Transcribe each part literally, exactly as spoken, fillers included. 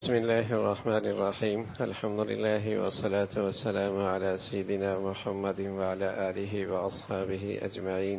بسم الله الرحمن الرحيم الحمد لله والصلاة والسلام على سيدنا محمد وعلى آله وأصحابه أجمعين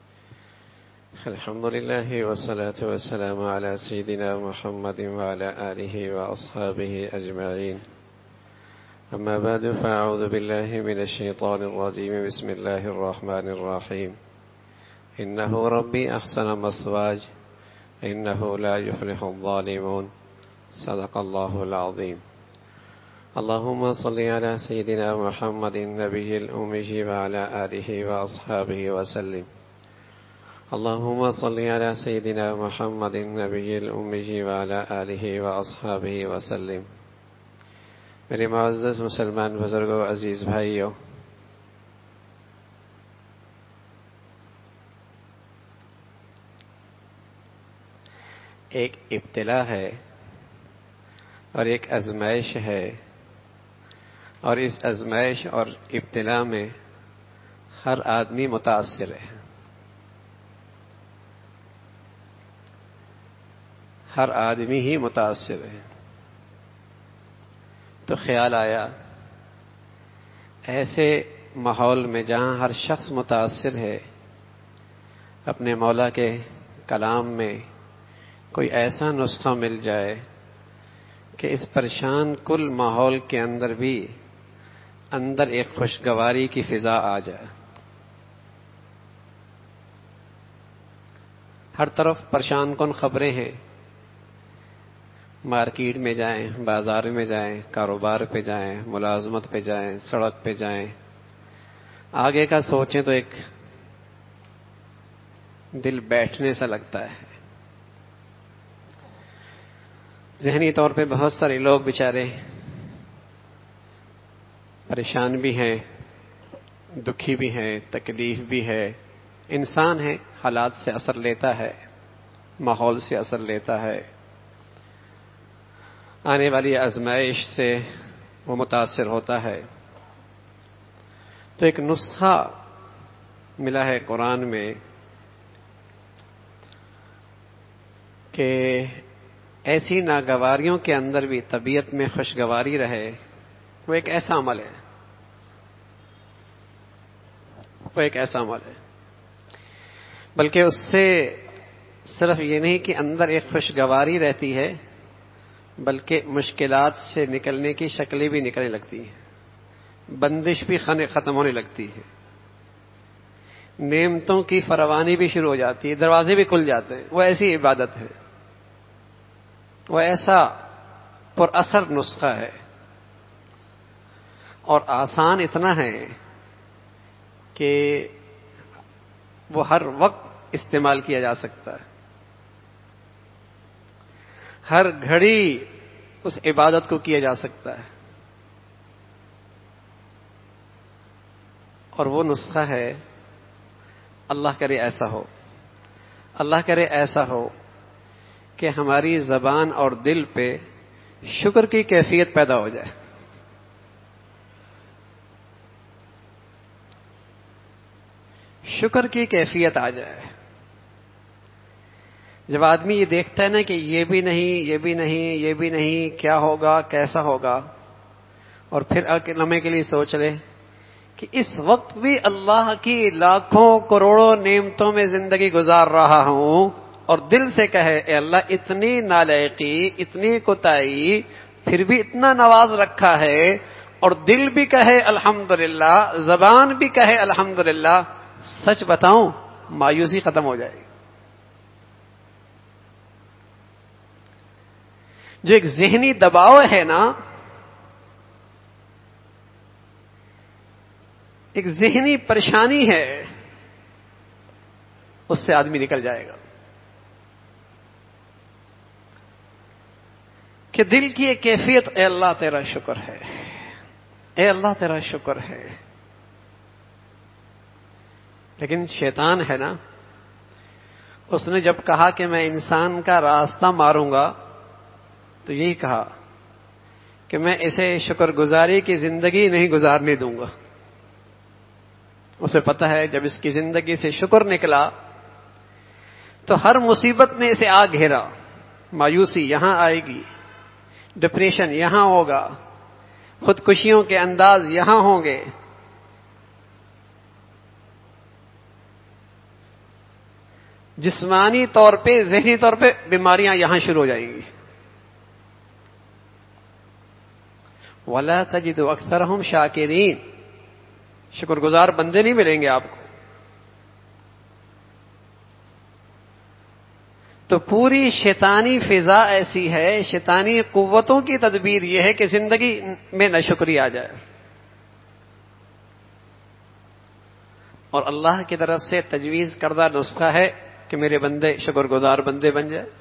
الحمد لله والصلاة والسلام على سيدنا محمد وعلى آله وأصحابه أجمعين أما بعد فأعوذ بالله من الشيطان الرجيم بسم الله الرحمن الرحيم إنه ربي أحسن مثواي إنه لا يفلح الظالمون صدق الله العظيم اللهم صل على سيدنا محمد النبي الأمي وعلى آله وأصحابه وسلم اللهم صل على سيدنا محمد النبي الأمي وعلى آله وأصحابه وسلم میرے معزز مسلمان بزرگوں عزیز بھائیوں، ایک ابتلا ہے اور ایک آزمائش ہے، اور اس آزمائش اور ابتلا میں ہر آدمی متاثر ہے، ہر آدمی ہی متاثر ہے۔ تو خیال آیا ایسے ماحول میں جہاں ہر شخص متاثر ہے، اپنے مولا کے کلام میں کوئی ایسا نسخہ مل جائے کہ اس پریشان کل ماحول کے اندر بھی اندر ایک خوشگواری کی فضا آ جائے۔ ہر طرف پریشان کن خبریں ہیں، مارکیٹ میں جائیں، بازار میں جائیں، کاروبار پہ جائیں، ملازمت پہ جائیں، سڑک پہ جائیں، آگے کا سوچیں تو ایک دل بیٹھنے سا لگتا ہے۔ ذہنی طور پہ بہت سارے لوگ بیچارے پریشان بھی ہیں، دکھی بھی ہیں، تکلیف بھی ہے، انسان ہے، حالات سے اثر لیتا ہے، ماحول سے اثر لیتا ہے، آنے والی آزمائش سے وہ متاثر ہوتا ہے۔ تو ایک نسخہ ملا ہے قرآن میں کہ ایسی ناگواریوں کے اندر بھی طبیعت میں خوشگواری رہے، وہ ایک ایسا عمل ہے، وہ ایک ایسا عمل ہے بلکہ اس سے صرف یہ نہیں کہ اندر ایک خوشگواری رہتی ہے، بلکہ مشکلات سے نکلنے کی شکلیں بھی نکلنے لگتی ہیں، بندش بھی ختم ہونے لگتی ہے، نعمتوں کی فراوانی بھی شروع ہو جاتی ہے، دروازے بھی کھل جاتے ہیں۔ وہ ایسی عبادت ہے، وہ ایسا پر اثر نسخہ ہے، اور آسان اتنا ہے کہ وہ ہر وقت استعمال کیا جا سکتا ہے، ہر گھڑی اس عبادت کو کیا جا سکتا ہے، اور وہ نسخہ ہے، اللہ کرے ایسا ہو، اللہ کرے ایسا ہو کہ ہماری زبان اور دل پہ شکر کی کیفیت پیدا ہو جائے۔ شکر کی کیفیت آ جائے۔ جب آدمی یہ دیکھتا ہے نا کہ یہ بھی نہیں، یہ بھی نہیں، یہ بھی نہیں، کیا ہوگا، کیسا ہوگا، اور پھر ایک لمحے کے لیے سوچ لے کہ اس وقت بھی اللہ کی لاکھوں کروڑوں نعمتوں میں زندگی گزار رہا ہوں، اور دل سے کہے اے اللہ اتنی نالائقی، اتنی کوتاہی، پھر بھی اتنا نواز رکھا ہے، اور دل بھی کہے الحمدللہ، زبان بھی کہے الحمدللہ، سچ بتاؤں مایوسی ختم ہو جائے گی۔ جو ایک ذہنی دباؤ ہے نا، ایک ذہنی پریشانی ہے، اس سے آدمی نکل جائے گا کہ دل کی ایک کیفیت، اے اللہ تیرا شکر ہے، اے اللہ تیرا شکر ہے۔ لیکن شیطان ہے نا، اس نے جب کہا کہ میں انسان کا راستہ ماروں گا تو یہی کہا کہ میں اسے شکر گزاری کی زندگی نہیں گزارنے دوں گا۔ اسے پتہ ہے جب اس کی زندگی سے شکر نکلا تو ہر مصیبت نے اسے آ گھیرا، مایوسی یہاں آئے گی، ڈپریشن یہاں ہوگا، خودکشیوں کے انداز یہاں ہوں گے. جسمانی طور پہ، ذہنی طور پہ بیماریاں یہاں شروع ہو جائیں گی. وَلَا تَجِدُ أَكْثَرَهُمْ شَاكِرِينَ، شکر گزار بندے نہیں ملیں گے آپ کو. تو پوری شیطانی فضا ایسی ہے، شیطانی قوتوں کی تدبیر یہ ہے کہ زندگی میں ناشکری آ جائے، اور اللہ کی طرف سے تجویز کردہ نسخہ ہے کہ میرے بندے شکر گزار بندے بن جائے.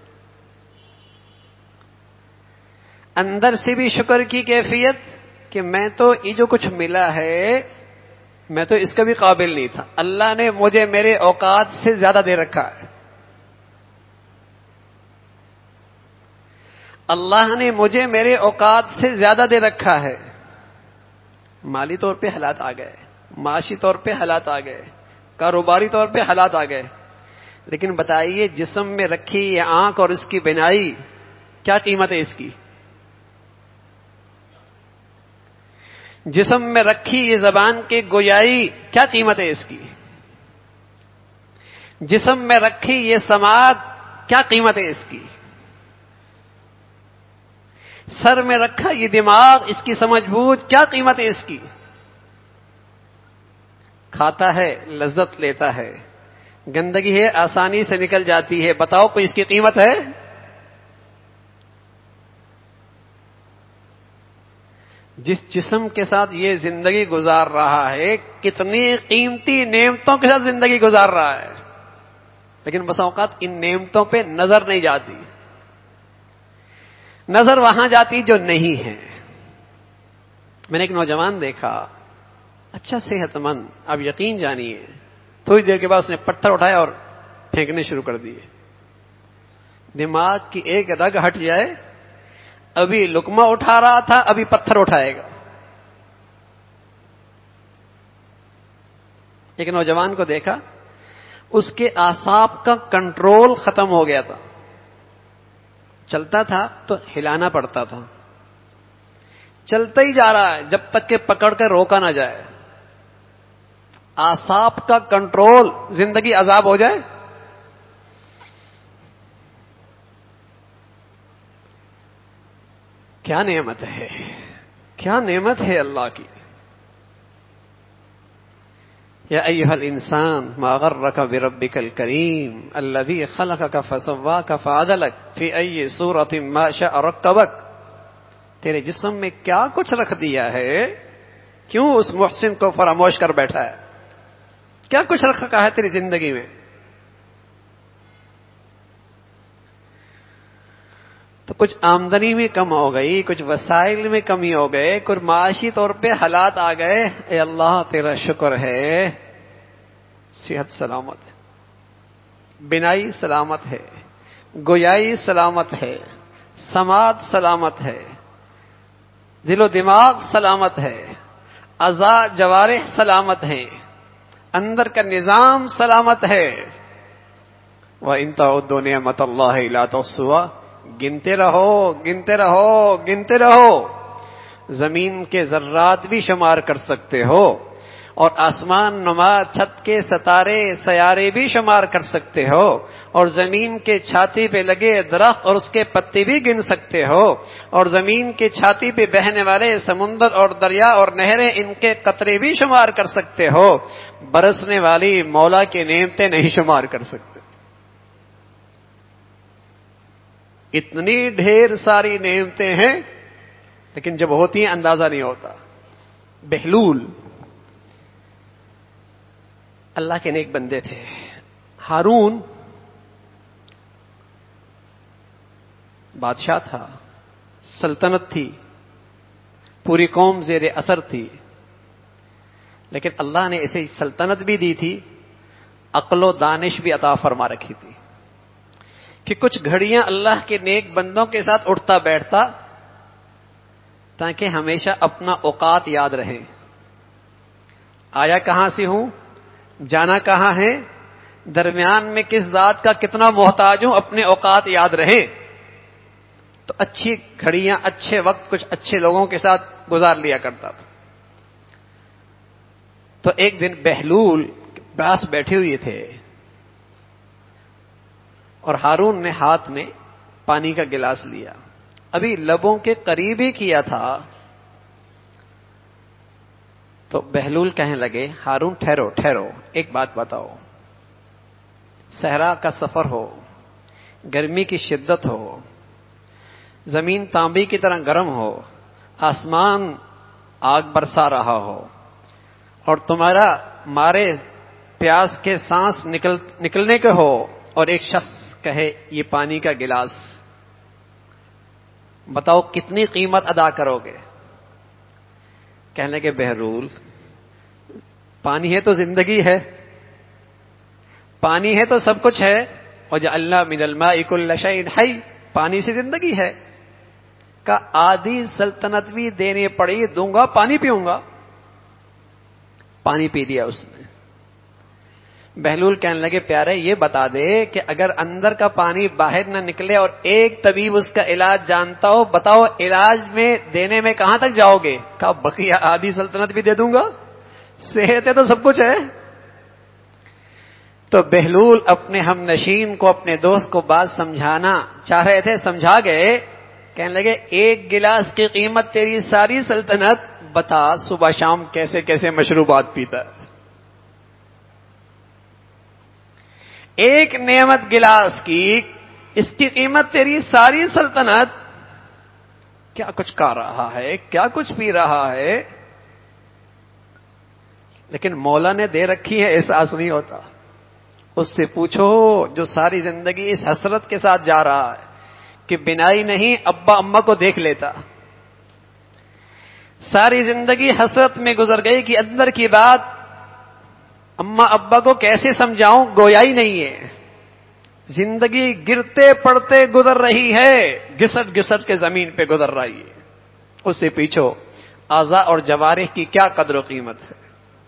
اندر سے بھی شکر کی کیفیت کہ میں تو یہ جو کچھ ملا ہے میں تو اس کا بھی قابل نہیں تھا، اللہ نے مجھے میرے اوقات سے زیادہ دے رکھا ہے، اللہ نے مجھے میرے اوقات سے زیادہ دے رکھا ہے. مالی طور پہ حالات آ گئے، معاشی طور پہ حالات آ گئے، کاروباری طور پہ حالات آ گئے، لیکن بتائیے جسم میں رکھی یہ آنکھ اور اس کی بینائی کیا قیمت ہے اس کی؟ جسم میں رکھی یہ زبان کی گویائی کیا قیمت ہے اس کی؟ جسم میں رکھی یہ سماعت کیا قیمت ہے اس کی؟ سر میں رکھا یہ دماغ، اس کی سمجھ بوجھ کیا قیمت ہے اس کی؟ کھاتا ہے، لذت لیتا ہے، گندگی ہے آسانی سے نکل جاتی ہے، بتاؤ کوئی اس کی قیمت ہے؟ جس جسم کے ساتھ یہ زندگی گزار رہا ہے کتنی قیمتی نعمتوں کے ساتھ زندگی گزار رہا ہے، لیکن بس اوقات ان نعمتوں پہ نظر نہیں جاتی، نظر وہاں جاتی جو نہیں ہے. میں نے ایک نوجوان دیکھا، اچھا صحت مند، آپ یقین جانیے تھوڑی دیر کے بعد اس نے پتھر اٹھایا اور پھینکنے شروع کر دیے. دماغ کی ایک رگ ہٹ جائے، ابھی لقمہ اٹھا رہا تھا ابھی پتھر اٹھائے گا. ایک نوجوان کو دیکھا، اس کے اعصاب کا کنٹرول ختم ہو گیا تھا، چلتا تھا تو ہلانا پڑتا تھا، چلتا ہی جا رہا ہے جب تک کہ پکڑ کے روکا نہ جائے. اعصاب کا کنٹرول، زندگی عذاب ہو جائے. کیا نعمت ہے، کیا نعمت ہے اللہ کی. یا ایھا الانسان ما غرک بربک الکریم الذی خلقک فسواک فعدلک فی ای صورۃ ما شاء رکبک. تیرے جسم میں کیا کچھ رکھ دیا ہے، کیوں اس محسن کو فراموش کر بیٹھا ہے؟ کیا کچھ رکھا ہے تیری زندگی میں؟ تو کچھ آمدنی میں کم ہو گئی، کچھ وسائل میں کمی ہو گئے، کچھ معاشی طور پہ حالات آ گئے. اے اللہ تیرا شکر ہے، صحت سلامت ہے، بینائی سلامت ہے، گویائی سلامت ہے، سماعت سلامت ہے، دل و دماغ سلامت ہے، اعضاء جوارح سلامت ہیں، اندر کا نظام سلامت ہے. وَإِن تَعُدُّوا نِعْمَتَ اللَّهِ لَا تُحْصُوهَا. گنتے رہو گنتے رہو گنتے رہو. زمین کے ذرات بھی شمار کر سکتے ہو، اور آسمان نما چھت کے ستارے سیارے بھی شمار کر سکتے ہو، اور زمین کے چھاتی پہ لگے درخت اور اس کے پتے بھی گن سکتے ہو، اور زمین کے چھاتی پہ بہنے والے سمندر اور دریا اور نہریں ان کے قطرے بھی شمار کر سکتے ہو. برسنے والی مولا کی نعمتیں نہیں شمار کر سکتے. اتنی ڈھیر ساری نعمتیں ہیں، لیکن جب ہوتی ہیں اندازہ نہیں ہوتا. بہلول اللہ کے نیک بندے تھے. ہارون بادشاہ تھا، سلطنت تھی، پوری قوم زیر اثر تھی، لیکن اللہ نے اسے سلطنت بھی دی تھی، عقل و دانش بھی عطا فرما رکھی تھی کہ کچھ گھڑیاں اللہ کے نیک بندوں کے ساتھ اٹھتا بیٹھتا تاکہ ہمیشہ اپنا اوقات یاد رہے. آیا کہاں سے ہوں، جانا کہاں ہے، درمیان میں کس ذات کا کتنا محتاج ہوں، اپنے اوقات یاد رہے. تو اچھی گھڑیاں اچھے وقت کچھ اچھے لوگوں کے ساتھ گزار لیا کرتا تھا. تو ایک دن بہلول پاس بیٹھے ہوئے تھے اور ہارون نے ہاتھ میں پانی کا گلاس لیا, ابھی لبوں کے قریب ہی کیا تھا تو بہلول کہنے لگے ہارون ٹھہرو ٹھہرو ایک بات بتاؤ, صحرا کا سفر ہو, گرمی کی شدت ہو, زمین تانبی کی طرح گرم ہو, آسمان آگ برسا رہا ہو اور تمہارا مارے پیاس کے سانس نکل نکلنے کے ہو اور ایک شخص کہے یہ پانی کا گلاس, بتاؤ کتنی قیمت ادا کرو گے؟ کہنے لگے بہلول پانی ہے تو زندگی ہے, پانی ہے تو سب کچھ ہے, وجعلنا من الماء كل شيء حي, پانی سے زندگی ہے. کا آدھی سلطنت بھی دینے پڑی دوں گا, پانی پیوں گا. پانی پی دیا اس نے. بہلول کہنے لگے پیارے یہ بتا دے کہ اگر اندر کا پانی باہر نہ نکلے اور ایک طبیب اس کا علاج جانتا ہو, بتاؤ علاج میں دینے میں کہاں تک جاؤ گے؟ کہا بقیہ آدھی سلطنت بھی دے دوں گا, صحت ہے تو سب کچھ ہے. تو بہلول اپنے ہم نشین کو, اپنے دوست کو بات سمجھانا چاہ رہے تھے, سمجھا گئے. کہنے لگے ایک گلاس کی قیمت تیری ساری سلطنت, بتا صبح شام کیسے کیسے مشروبات پیتا ہے. ایک نعمت گلاس کی, اس کی قیمت تیری ساری سلطنت. کیا کچھ کھا رہا ہے, کیا کچھ پی رہا ہے, لیکن مولا نے دے رکھی ہے احساس نہیں ہوتا. اس سے پوچھو جو ساری زندگی اس حسرت کے ساتھ جا رہا ہے کہ بنائی نہیں ابا اما کو دیکھ لیتا, ساری زندگی حسرت میں گزر گئی کہ اندر کی بات اما ابا کو کیسے سمجھاؤں, گویا ہی نہیں ہے. زندگی گرتے پڑتے گزر رہی ہے, گھسٹ گھسٹ کے زمین پہ گزر رہی ہے. اس سے پوچھو اعضاء اور جوارح کی کیا قدر و قیمت ہے.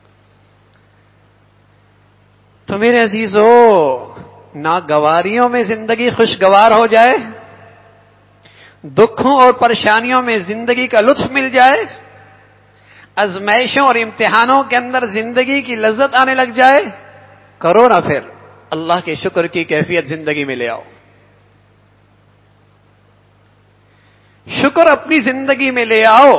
تو میرے عزیزو, ناگواریوں میں زندگی خوشگوار ہو جائے, دکھوں اور پریشانیوں میں زندگی کا لطف مل جائے, ازمائشوں اور امتحانوں کے اندر زندگی کی لذت آنے لگ جائے, کرو نا پھر اللہ کے شکر کی کیفیت زندگی میں لے آؤ. شکر اپنی زندگی میں لے آؤ.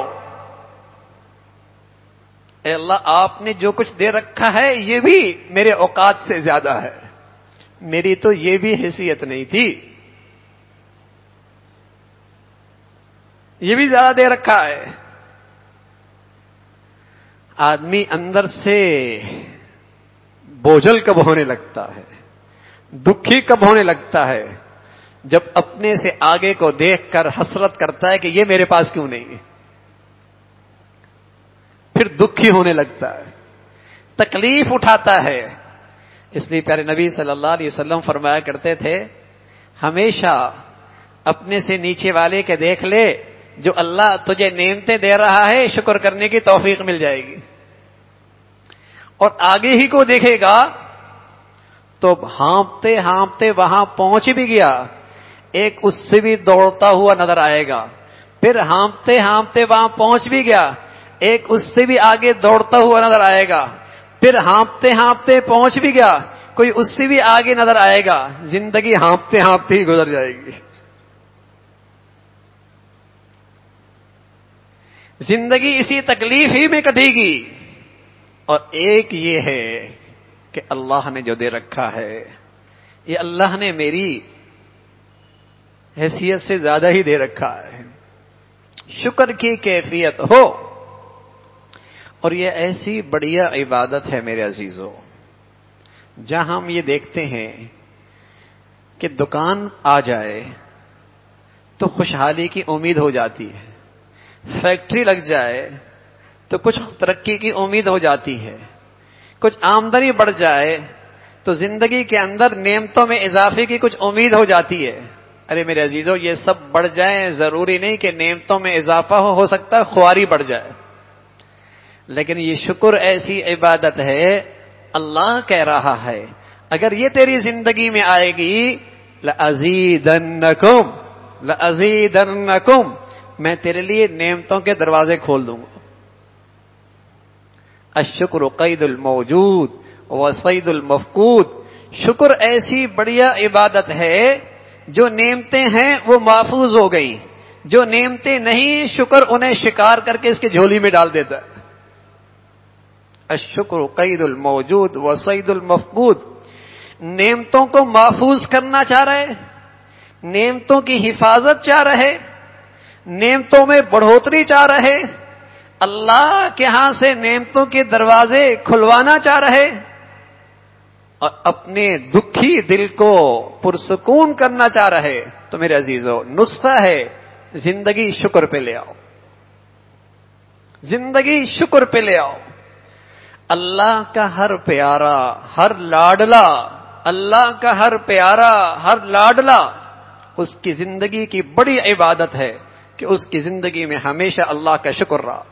اے اللہ آپ نے جو کچھ دے رکھا ہے یہ بھی میرے اوقات سے زیادہ ہے, میری تو یہ بھی حیثیت نہیں تھی, یہ بھی زیادہ دے رکھا ہے. آدمی اندر سے بوجھل کب ہونے لگتا ہے, دکھی کب ہونے لگتا ہے, جب اپنے سے آگے کو دیکھ کر حسرت کرتا ہے کہ یہ میرے پاس کیوں نہیں ہے, پھر دکھی ہونے لگتا ہے, تکلیف اٹھاتا ہے. اس لیے پیارے نبی صلی اللہ علیہ وسلم فرمایا کرتے تھے ہمیشہ اپنے سے نیچے والے کے دیکھ لے, جو اللہ تجھے نعمتیں دے رہا ہے شکر کرنے کی توفیق مل جائے گی, اور آگے ہی کو دیکھے گا تو ہانپتے ہانپتے وہاں پہنچ بھی گیا, ایک اس سے بھی دوڑتا ہوا نظر آئے گا, پھر ہانپتے ہانپتے وہاں پہنچ بھی گیا, ایک اس سے بھی آگے دوڑتا ہوا نظر آئے گا, پھر ہانپتے ہانپتے پہنچ بھی گیا, کوئی اس سے بھی آگے نظر آئے گا. زندگی ہانپتے ہانپتے ہی گزر جائے گی. زندگی اسی تکلیف ہی میں کٹے گی. اور ایک یہ ہے کہ اللہ نے جو دے رکھا ہے یہ اللہ نے میری حیثیت سے زیادہ ہی دے رکھا ہے. شکر کی کیفیت ہو, اور یہ ایسی بڑھیا عبادت ہے میرے عزیزو, جہاں ہم یہ دیکھتے ہیں کہ دکان آ جائے تو خوشحالی کی امید ہو جاتی ہے, فیکٹری لگ جائے تو کچھ ترقی کی امید ہو جاتی ہے, کچھ آمدنی بڑھ جائے تو زندگی کے اندر نعمتوں میں اضافے کی کچھ امید ہو جاتی ہے. ارے میرے عزیزو یہ سب بڑھ جائیں, ضروری نہیں کہ نعمتوں میں اضافہ ہو, ہو سکتا ہے خواری بڑھ جائے. لیکن یہ شکر ایسی عبادت ہے, اللہ کہہ رہا ہے اگر یہ تیری زندگی میں آئے گی لَأَزِيدَنَّكُمْ, لَأَزِيدَنَّكُمْ، میں تیرے لیے نعمتوں کے دروازے کھول دوں گا. الشکر قید الموجود وصید المفقود. شکر ایسی بڑھیا عبادت ہے جو نعمتیں ہیں وہ محفوظ ہو گئی، جو نعمتیں نہیں شکر انہیں شکار کر کے اس کے جھولی میں ڈال دیتا ہے. الشکر قید الموجود وصید المفقود. نعمتوں کو محفوظ کرنا چاہ رہے، نعمتوں کی حفاظت چاہ رہے، نعمتوں میں بڑھوتری چاہ رہے، اللہ کے ہاں سے نعمتوں کے دروازے کھلوانا چاہ رہے، اور اپنے دکھی دل کو پرسکون کرنا چاہ رہے، تو میرے عزیزو نسخہ ہے، زندگی شکر پہ لے آؤ، زندگی شکر پہ لے آؤ. اللہ کا ہر پیارا، ہر لاڈلا، اللہ کا ہر پیارا، ہر لاڈلا، اس کی زندگی کی بڑی عبادت ہے کہ اس کی زندگی میں ہمیشہ اللہ کا شکر رہا.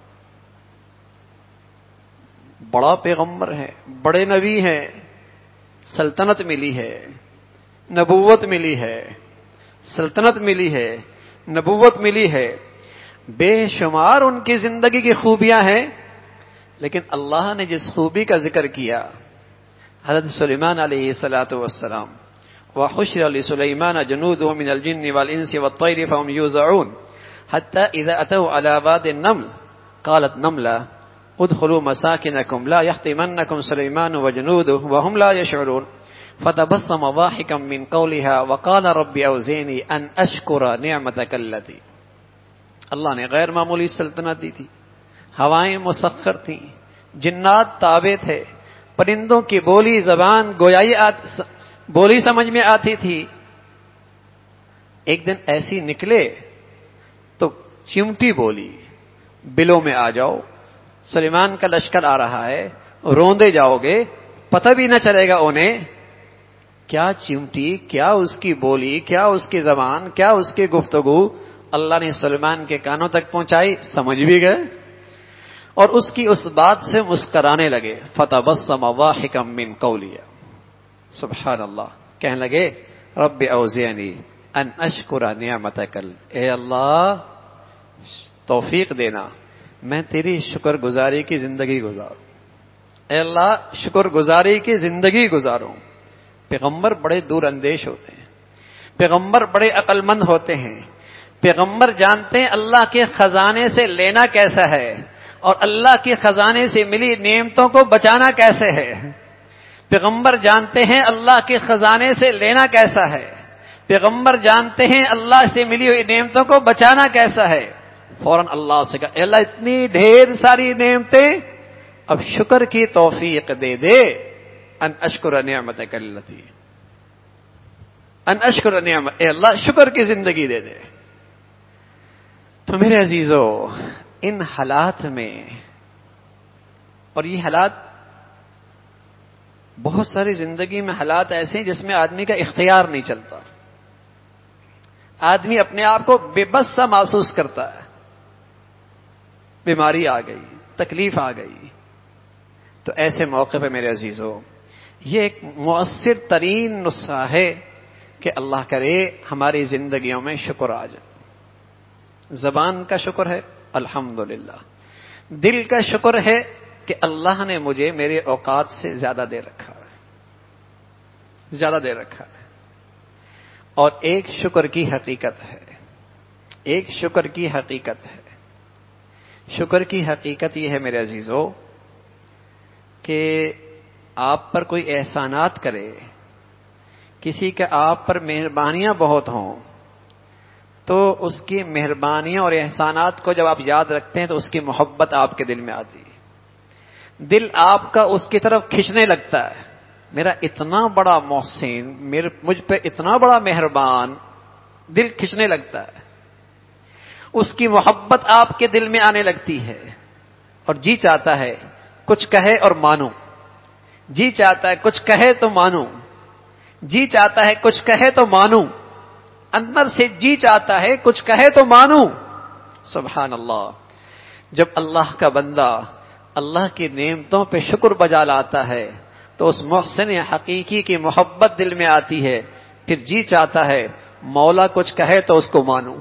بڑا پیغمبر ہے، بڑے نبی ہیں، سلطنت ملی ہے، نبوت ملی ہے، سلطنت ملی ہے، نبوت ملی ہے، بے شمار ان کی زندگی کی خوبیاں ہیں، لیکن اللہ نے جس خوبی کا ذکر کیا، حضرت سلیمان علیہ الصلوۃ والسلام، وحشر لسلیمان جنوده من الجن والانس والطير فهم يوزعون حتى اذا اتوا على واد النمل قالت نملة ادخلوا مساكنكم لا يحطمنكم سليمان وجنوده وهم لا يشعرون فتبسم ضاحكا من قولها وقال رب اوزعني ان اشكر نعمتك التي. اللہ نے غیر معمولی سلطنت دی تھی، ہوائیں مسخر تھیں، جنات تابع تھے، پرندوں کی بولی زبان گویائی بولی سمجھ میں آتی تھی. ایک دن ایسی نکلے تو چمٹی بولی، بلوں میں آ جاؤ، سلیمان کا لشکر آ رہا ہے، روندے جاؤ گے، پتہ بھی نہ چلے گا انہیں. کیا چمٹی، کیا اس کی بولی، کیا اس کی زبان، کیا اس کی گفتگو اللہ نے سلیمان کے کانوں تک پہنچائی، سمجھ بھی گئے اور اس کی اس بات سے مسکرانے لگے. فتبسم ضاحكا من قولها، سبحان اللہ، کہنے لگے رب اوزعنی ان اشکر نعمتک، اے اللہ توفیق دینا میں تیری شکر گزاری کی زندگی گزاروں، اے اللہ شکر گزاری کی زندگی گزاروں. پیغمبر بڑے دور اندیش ہوتے ہیں، پیغمبر بڑے عقل مند ہوتے ہیں، پیغمبر جانتے ہیں اللہ کے خزانے سے لینا کیسا ہے اور اللہ کے خزانے سے ملی نعمتوں کو بچانا کیسے ہے. پیغمبر جانتے ہیں اللہ کے خزانے سے لینا کیسا ہے، پیغمبر جانتے ہیں اللہ سے ملی ہوئی نعمتوں کو بچانا کیسا ہے. فوراً اللہ سے کہا، اے اللہ اتنی ڈھیر ساری نعمتیں، اب شکر کی توفیق دے دے. ان اشکر نعمتک التی، ان اشکر نعمت، اے اللہ شکر کی زندگی دے دے. تو میرے عزیزو ان حالات میں، اور یہ حالات بہت ساری زندگی میں حالات ایسے ہیں جس میں آدمی کا اختیار نہیں چلتا، آدمی اپنے آپ کو بے بس سا محسوس کرتا ہے. بیماری آ گئی، تکلیف آ گئی، تو ایسے موقع پہ میرے عزیزو یہ ایک مؤثر ترین نسخہ ہے کہ اللہ کرے ہماری زندگیوں میں شکر آ جائے. زبان کا شکر ہے الحمدللہ، دل کا شکر ہے کہ اللہ نے مجھے میرے اوقات سے زیادہ دے رکھا ہے، زیادہ دے رکھا ہے. اور ایک شکر کی حقیقت ہے، ایک شکر کی حقیقت ہے، شکر کی حقیقت یہ ہے میرے عزیزو کہ آپ پر کوئی احسانات کرے، کسی کا آپ پر مہربانیاں بہت ہوں، تو اس کی مہربانیوں اور احسانات کو جب آپ یاد رکھتے ہیں تو اس کی محبت آپ کے دل میں آتی ہے، دل آپ کا اس کی طرف کھنچنے لگتا ہے. میرا اتنا بڑا محسن، میرے مجھ پہ اتنا بڑا مہربان، دل کھنچنے لگتا ہے، اس کی محبت آپ کے دل میں آنے لگتی ہے، اور جی چاہتا ہے کچھ کہے اور مانو، جی چاہتا ہے کچھ کہے تو مانو، جی چاہتا ہے کچھ کہے تو مانو، اندر سے جی چاہتا ہے کچھ کہے تو مانو. سبحان اللہ. جب اللہ کا بندہ اللہ کی نعمتوں پہ شکر بجا لاتا ہے تو اس محسن حقیقی کی محبت دل میں آتی ہے، پھر جی چاہتا ہے مولا کچھ کہے تو اس کو مانوں،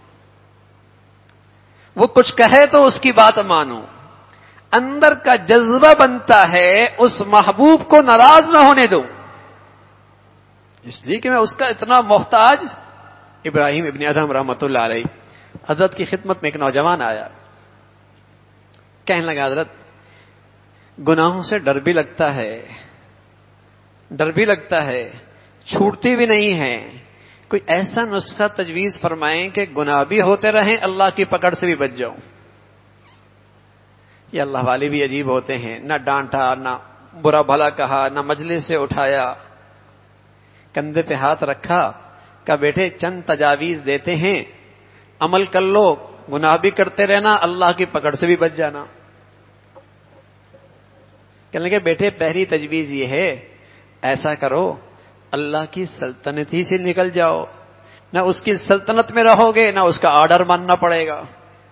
وہ کچھ کہے تو اس کی بات مانوں. اندر کا جذبہ بنتا ہے اس محبوب کو ناراض نہ ہونے دو، اس لیے کہ میں اس کا اتنا محتاج. ابراہیم ابن ادہم رحمۃ اللہ علیہ، حضرت کی خدمت میں ایک نوجوان آیا، کہنے لگا حضرت گناہوں سے ڈر بھی لگتا ہے، ڈر بھی لگتا ہے، چھوٹتی بھی نہیں ہے، کوئی ایسا نسخہ تجویز فرمائیں کہ گناہ بھی ہوتے رہیں، اللہ کی پکڑ سے بھی بچ جاؤں. یہ اللہ والے بھی عجیب ہوتے ہیں، نہ ڈانٹا، نہ برا بھلا کہا، نہ مجلس سے اٹھایا، کندھے پہ ہاتھ رکھا، کہا بیٹے چند تجاویز دیتے ہیں، عمل کر لو، گناہ بھی کرتے رہنا، اللہ کی پکڑ سے بھی بچ جانا. کہنے لگے بیٹے پہلی تجویز یہ ہے، ایسا کرو اللہ کی سلطنت ہی سے نکل جاؤ، نہ اس کی سلطنت میں رہو گے نہ اس کا آرڈر ماننا پڑے گا.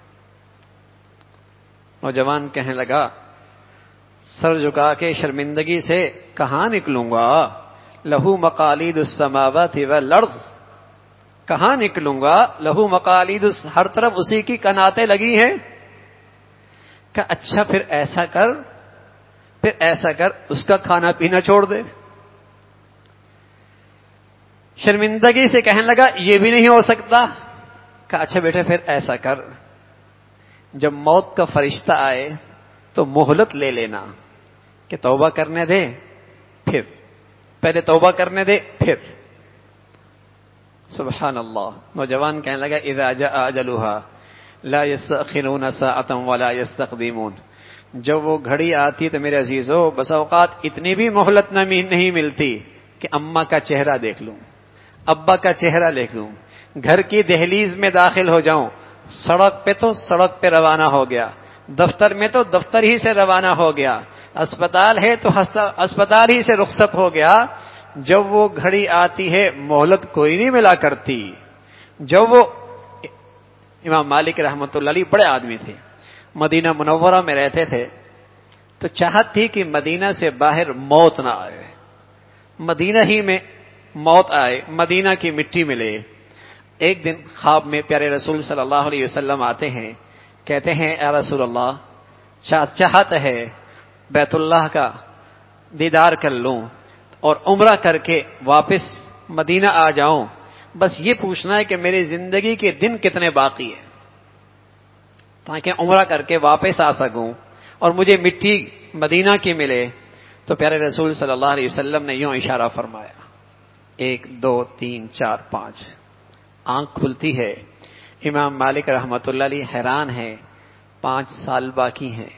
نوجوان کہنے لگا سر جھکا کے شرمندگی سے کہاں نکلوں گا، لہو مقالید السماوات والارض، کہاں نکلوں گا، لہو مقالید، ہر طرف اسی کی کناتیں لگی ہیں. کہ اچھا پھر ایسا کر پھر ایسا کر اس کا کھانا پینا چھوڑ دے. شرمندگی سے کہنے لگا یہ بھی نہیں ہو سکتا. کہ اچھا بیٹے پھر ایسا کر، جب موت کا فرشتہ آئے تو مہلت لے لینا کہ توبہ کرنے دے، پھر پہلے توبہ کرنے دے پھر. سبحان اللہ. نوجوان کہنے لگا اذا جاء اجلها لا يستأخرون ساعة ولا يستقدمون. جب وہ گھڑی آتی تو میرے عزیزو بس اوقات اتنی بھی مہلت نہیں ملتی کہ اماں کا چہرہ دیکھ لوں، ابا کا چہرہ دیکھ لوں، گھر کی دہلیز میں داخل ہو جاؤں، سڑک پہ تو سڑک پہ روانہ ہو گیا، دفتر میں تو دفتر ہی سے روانہ ہو گیا، اسپتال ہے تو اسپتال ہی سے رخصت ہو گیا. جب وہ گھڑی آتی ہے مہلت کوئی نہیں ملا کرتی. جب وہ امام مالک رحمۃ اللہ علیہ بڑے آدمی تھے، مدینہ منورہ میں رہتے تھے، تو چاہت تھی کہ مدینہ سے باہر موت نہ آئے، مدینہ ہی میں موت آئے، مدینہ کی مٹی ملے. ایک دن خواب میں پیارے رسول صلی اللہ علیہ وسلم آتے ہیں، کہتے ہیں اے رسول اللہ چاہت ہے بیت اللہ کا دیدار کر لوں اور عمرہ کر کے واپس مدینہ آ جاؤں، بس یہ پوچھنا ہے کہ میری زندگی کے دن کتنے باقی ہیں تاکہ عمرہ کر کے واپس آ سکوں اور مجھے مٹی مدینہ کی ملے. تو پیارے رسول صلی اللہ علیہ وسلم نے یوں اشارہ فرمایا، ایک دو تین چار پانچ. آنکھ کھلتی ہے، امام مالک رحمۃ اللہ علیہ حیران ہے، پانچ سال باقی ہیں،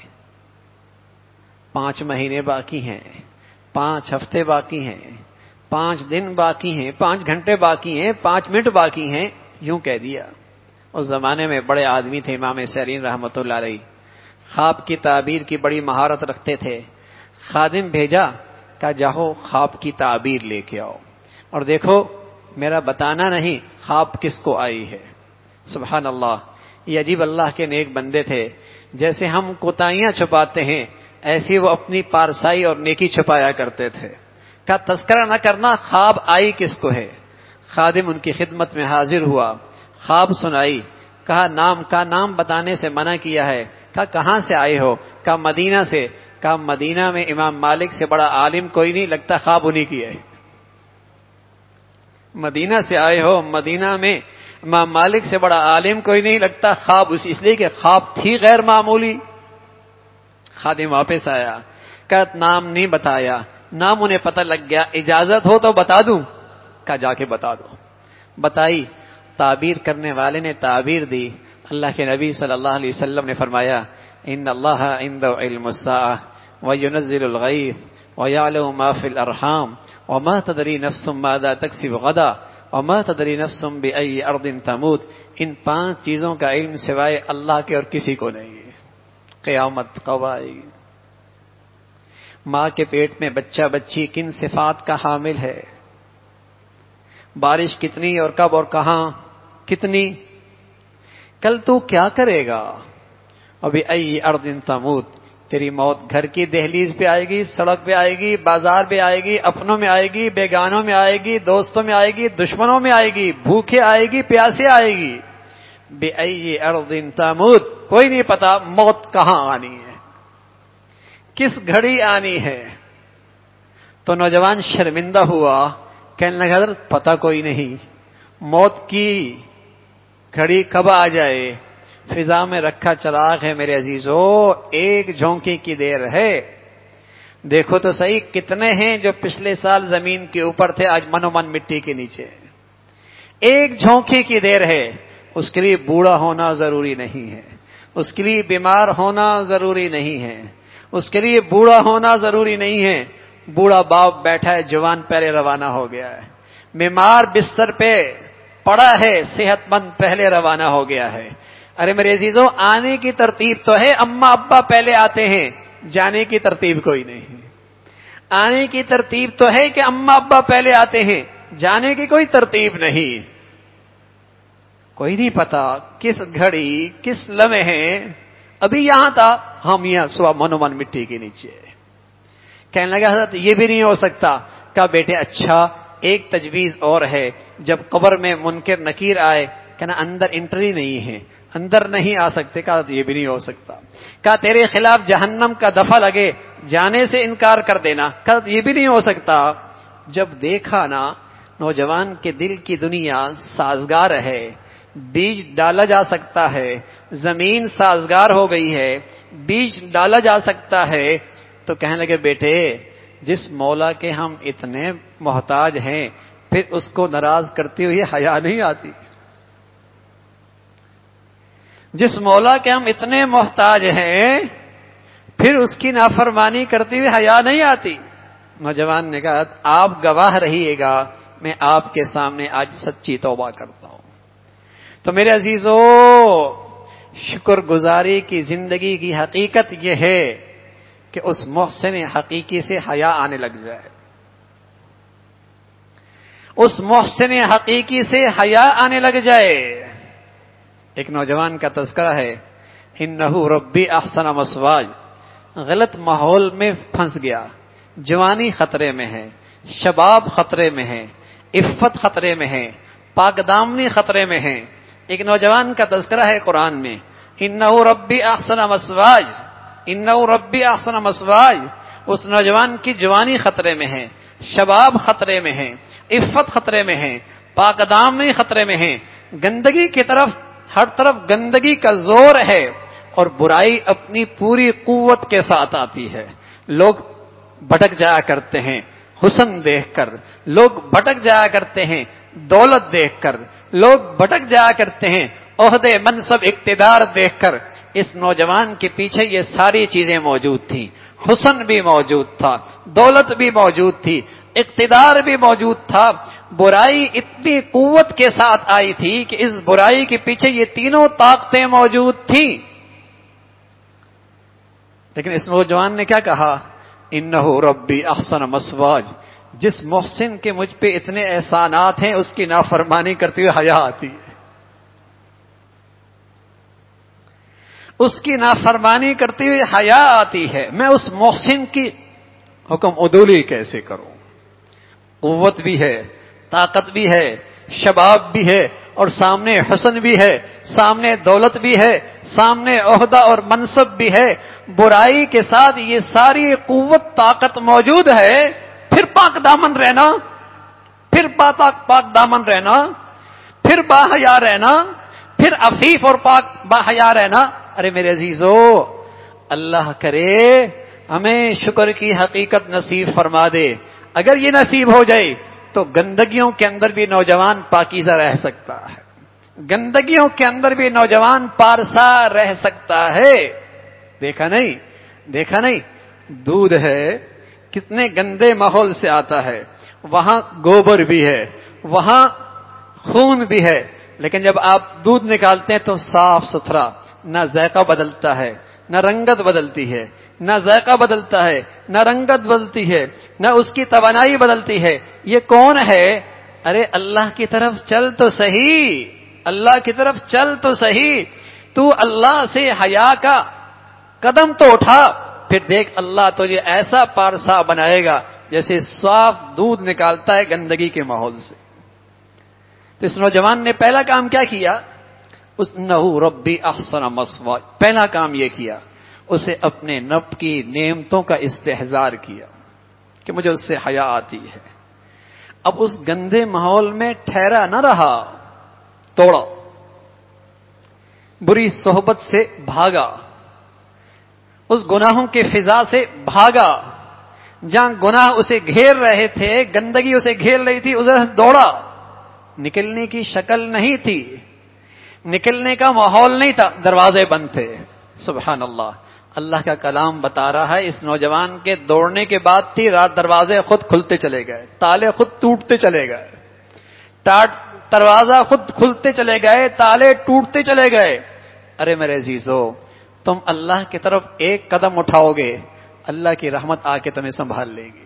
پانچ مہینے باقی ہیں، پانچ ہفتے باقی ہیں، پانچ دن باقی ہیں، پانچ گھنٹے باقی ہیں، پانچ منٹ باقی ہیں، یوں کہہ دیا. اس زمانے میں بڑے آدمی تھے امام سیرین رحمۃ اللہ علیہ، خواب کی تعبیر کی بڑی مہارت رکھتے تھے. خادم بھیجا، کہا جاؤ خواب کی تعبیر لے کے آؤ اور دیکھو میرا بتانا نہیں خواب کس کو آئی ہے. سبحان اللہ. یہ عجیب اللہ کے نیک بندے تھے، جیسے ہم کوتاہیاں چھپاتے ہیں ایسی وہ اپنی پارسائی اور نیکی چھپایا کرتے تھے. کہا تذکرہ نہ کرنا خواب آئی کس کو ہے. خادم ان کی خدمت میں حاضر ہوا، خواب سنائی، کہا نام کا نام بتانے سے منع کیا ہے. کہا کہاں سے آئے ہو؟ کہا مدینہ سے. کہا مدینہ میں امام مالک سے بڑا عالم کوئی نہیں، لگتا خواب انہی کی ہے. مدینہ سے آئے ہو، مدینہ میں امام مالک سے بڑا عالم کوئی نہیں، لگتا خواب اس اس لیے کہ خواب تھی غیر معمولی. خادم واپس آیا، کہا نام نہیں بتایا. نام انہیں پتہ لگ گیا، اجازت ہو تو بتا دوں. کہا جا کے بتا دو. بتائی. تعبیر کرنے والے نے تعبیر دی. اللہ کے نبی صلی اللہ علیہ وسلم نے فرمایا ان اللہ عنده علم الساعة وينزل الغیث ويعلم ما في الارحام وما تدری نفس ماذا تکسب غدا وما تدری نفس بأي ارض تموت. ان پانچ چیزوں کا علم سوائے اللہ کے اور کسی کو نہیں ہے. قیامت کب آئے گی؟ ماں کے پیٹ میں بچہ بچی کن صفات کا حامل ہے؟ بارش کتنی اور کب اور کہاں کتنی؟ کل تو کیا کرے گا؟ وبأي ارض تموت. تیری موت گھر کی دہلیز پہ آئے گی، سڑک پہ آئے گی، بازار پہ آئے گی، اپنوں میں آئے گی، بیگانوں میں آئے گی، دوستوں میں آئے گی، دشمنوں میں آئے گی، بھوکے آئے گی، پیاسے آئے گی۔ بِأَيِّ أَرْضٍ تَمُوتُ، کوئی نہیں پتا موت کہاں آنی ہے، کس گھڑی آنی ہے۔ تو نوجوان شرمندہ ہوا، کہنے لگا حضرت پتہ کوئی نہیں موت کی گھڑی کب آ جائے۔ فضا میں رکھا چراغ ہے میرے عزیزو، ایک جھونکے کی دیر ہے۔ دیکھو تو صحیح کتنے ہیں جو پچھلے سال زمین کے اوپر تھے، آج من و من مٹی کے نیچے۔ ایک جھونکے کی دیر ہے، اس کے لیے بوڑھا ہونا ضروری نہیں ہے، اس کے لیے بیمار ہونا ضروری نہیں ہے، اس کے لیے بوڑھا ہونا ضروری نہیں ہے۔ بوڑھا باپ بیٹھا ہے، جوان پہلے روانہ ہو گیا ہے، بیمار بستر پہ پڑا ہے، صحت مند پہلے روانہ ہو گیا ہے۔ ارے میرے عزیزوں، آنے کی ترتیب تو ہے، اماں ابا پہلے آتے ہیں، جانے کی ترتیب کوئی نہیں۔ آنے کی ترتیب تو ہے کہ اماں ابا پہلے آتے ہیں، جانے کی کوئی ترتیب نہیں۔ کوئی نہیں پتا کس گھڑی کس لمحے، ابھی یہاں تھا ہم یہاں صبح من و من مٹی کے نیچے۔ کہنے لگا حضرت یہ بھی نہیں ہو سکتا۔ کہا بیٹے اچھا ایک تجویز اور ہے، جب قبر میں منکر نکیر آئے، کہنا اندر انٹری نہیں ہے، اندر نہیں آ سکتے۔ کہا یہ بھی نہیں ہو سکتا۔ کہا تیرے خلاف جہنم کا دفع لگے، جانے سے انکار کر دینا۔ کہا یہ بھی نہیں ہو سکتا۔ جب دیکھا نا نوجوان کے دل کی دنیا سازگار ہے، بیج ڈالا جا سکتا ہے، زمین سازگار ہو گئی ہے، بیج ڈالا جا سکتا ہے، تو کہنے لگے بیٹے جس مولا کے ہم اتنے محتاج ہیں، پھر اس کو ناراض کرتے ہوئے حیا نہیں آتی۔ جس مولا کے ہم اتنے محتاج ہیں، پھر اس کی نافرمانی کرتے ہوئے حیا نہیں آتی۔ نوجوان نے کہا آپ گواہ رہیے گا، میں آپ کے سامنے آج سچی توبہ کرتا ہوں۔ تو میرے عزیزو، شکر گزاری کی زندگی کی حقیقت یہ ہے کہ اس محسن حقیقی سے حیا آنے لگ جائے، اس محسن حقیقی سے حیا آنے لگ جائے۔ ایک نوجوان کا تذکرہ ہے، انہو ربی احسن مثواج، غلط ماحول میں پھنس گیا، جوانی خطرے میں ہے، شباب خطرے میں ہے، عفت خطرے میں ہے، پاک دامنی خطرے میں ہے۔ ایک نوجوان کا تذکرہ ہے قرآن میں، انہو ربی احسن مثواج، انہو ربی احسن مثواج۔ اس نوجوان کی جوانی خطرے میں ہے، شباب خطرے میں ہے، عفت خطرے میں ہے، پاک دامنی خطرے میں ہے، گندگی کی طرف ہر طرف گندگی کا زور ہے، اور برائی اپنی پوری قوت کے ساتھ آتی ہے۔ لوگ بھٹک جایا کرتے ہیں حسن دیکھ کر، لوگ بھٹک جایا کرتے ہیں دولت دیکھ کر، لوگ بھٹک جایا کرتے ہیں عہدے منصب اقتدار دیکھ کر۔ اس نوجوان کے پیچھے یہ ساری چیزیں موجود تھیں، حسن بھی موجود تھا، دولت بھی موجود تھی، اقتدار بھی موجود تھا۔ برائی اتنی قوت کے ساتھ آئی تھی کہ اس برائی کے پیچھے یہ تینوں طاقتیں موجود تھیں۔ لیکن اس نوجوان نے کیا کہا؟ انہو ربی احسن مثواج، جس محسن کے مجھ پہ اتنے احسانات ہیں اس کی نافرمانی کرتے ہوئے حیا آتی ہے، اس کی نافرمانی کرتے ہوئے حیا آتی ہے۔ میں اس محسن کی حکم عدولی کیسے کروں؟ قوت بھی ہے، طاقت بھی ہے، شباب بھی ہے، اور سامنے حسن بھی ہے، سامنے دولت بھی ہے، سامنے عہدہ اور منصب بھی ہے، برائی کے ساتھ یہ ساری قوت طاقت موجود ہے، پھر پاک دامن رہنا، پھر پاک پاک دامن رہنا، پھر باحیا رہنا، پھر عفیف اور پاک باحیا رہنا۔ ارے میرے عزیزو، اللہ کرے ہمیں شکر کی حقیقت نصیب فرما دے۔ اگر یہ نصیب ہو جائے تو گندگیوں کے اندر بھی نوجوان پاکیزہ رہ سکتا ہے، گندگیوں کے اندر بھی نوجوان پارسا رہ سکتا ہے۔ دیکھا نہیں دیکھا نہیں دودھ ہے کتنے گندے ماحول سے آتا ہے، وہاں گوبر بھی ہے، وہاں خون بھی ہے، لیکن جب آپ دودھ نکالتے ہیں تو صاف ستھرا، نہ ذائقہ بدلتا ہے، نہ رنگت بدلتی ہے، نہ ذائقہ بدلتا ہے، نہ رنگت بدلتی ہے، نہ اس کی توانائی بدلتی ہے۔ یہ کون ہے؟ ارے اللہ کی طرف چل تو صحیح، اللہ کی طرف چل تو صحیح، تو اللہ سے حیا کا قدم تو اٹھا، پھر دیکھ اللہ تجھے ایسا پارسا بنائے گا جیسے صاف دودھ نکالتا ہے گندگی کے ماحول سے. تو اس نوجوان نے پہلا کام کیا کیا؟ اس نہو ربی احسن مثواہ، پہلا کام یہ کیا اسے اپنے رب کی نعمتوں کا استحضار کیا کہ مجھے اس سے حیا آتی ہے. اب اس گندے ماحول میں ٹھہرا نہ رہا، توڑا، بری صحبت سے بھاگا، اس گناہوں کے فضا سے بھاگا، جہاں گناہ اسے گھیر رہے تھے، گندگی اسے گھیر رہی تھی، ادھر دوڑا. نکلنے کی شکل نہیں تھی، نکلنے کا ماحول نہیں تھا، دروازے بند تھے. سبحان اللہ. اللہ کا کلام بتا رہا ہے اس نوجوان کے دوڑنے کے بعد تھی رات، دروازے خود کھلتے چلے گئے، تالے خود ٹوٹتے چلے گئے، دروازہ خود کھلتے چلے گئے، تالے ٹوٹتے چلے گئے. ارے میرے عزیزو، تم اللہ کی طرف ایک قدم اٹھاؤ گے، اللہ کی رحمت آ کے تمہیں سنبھال لے گی.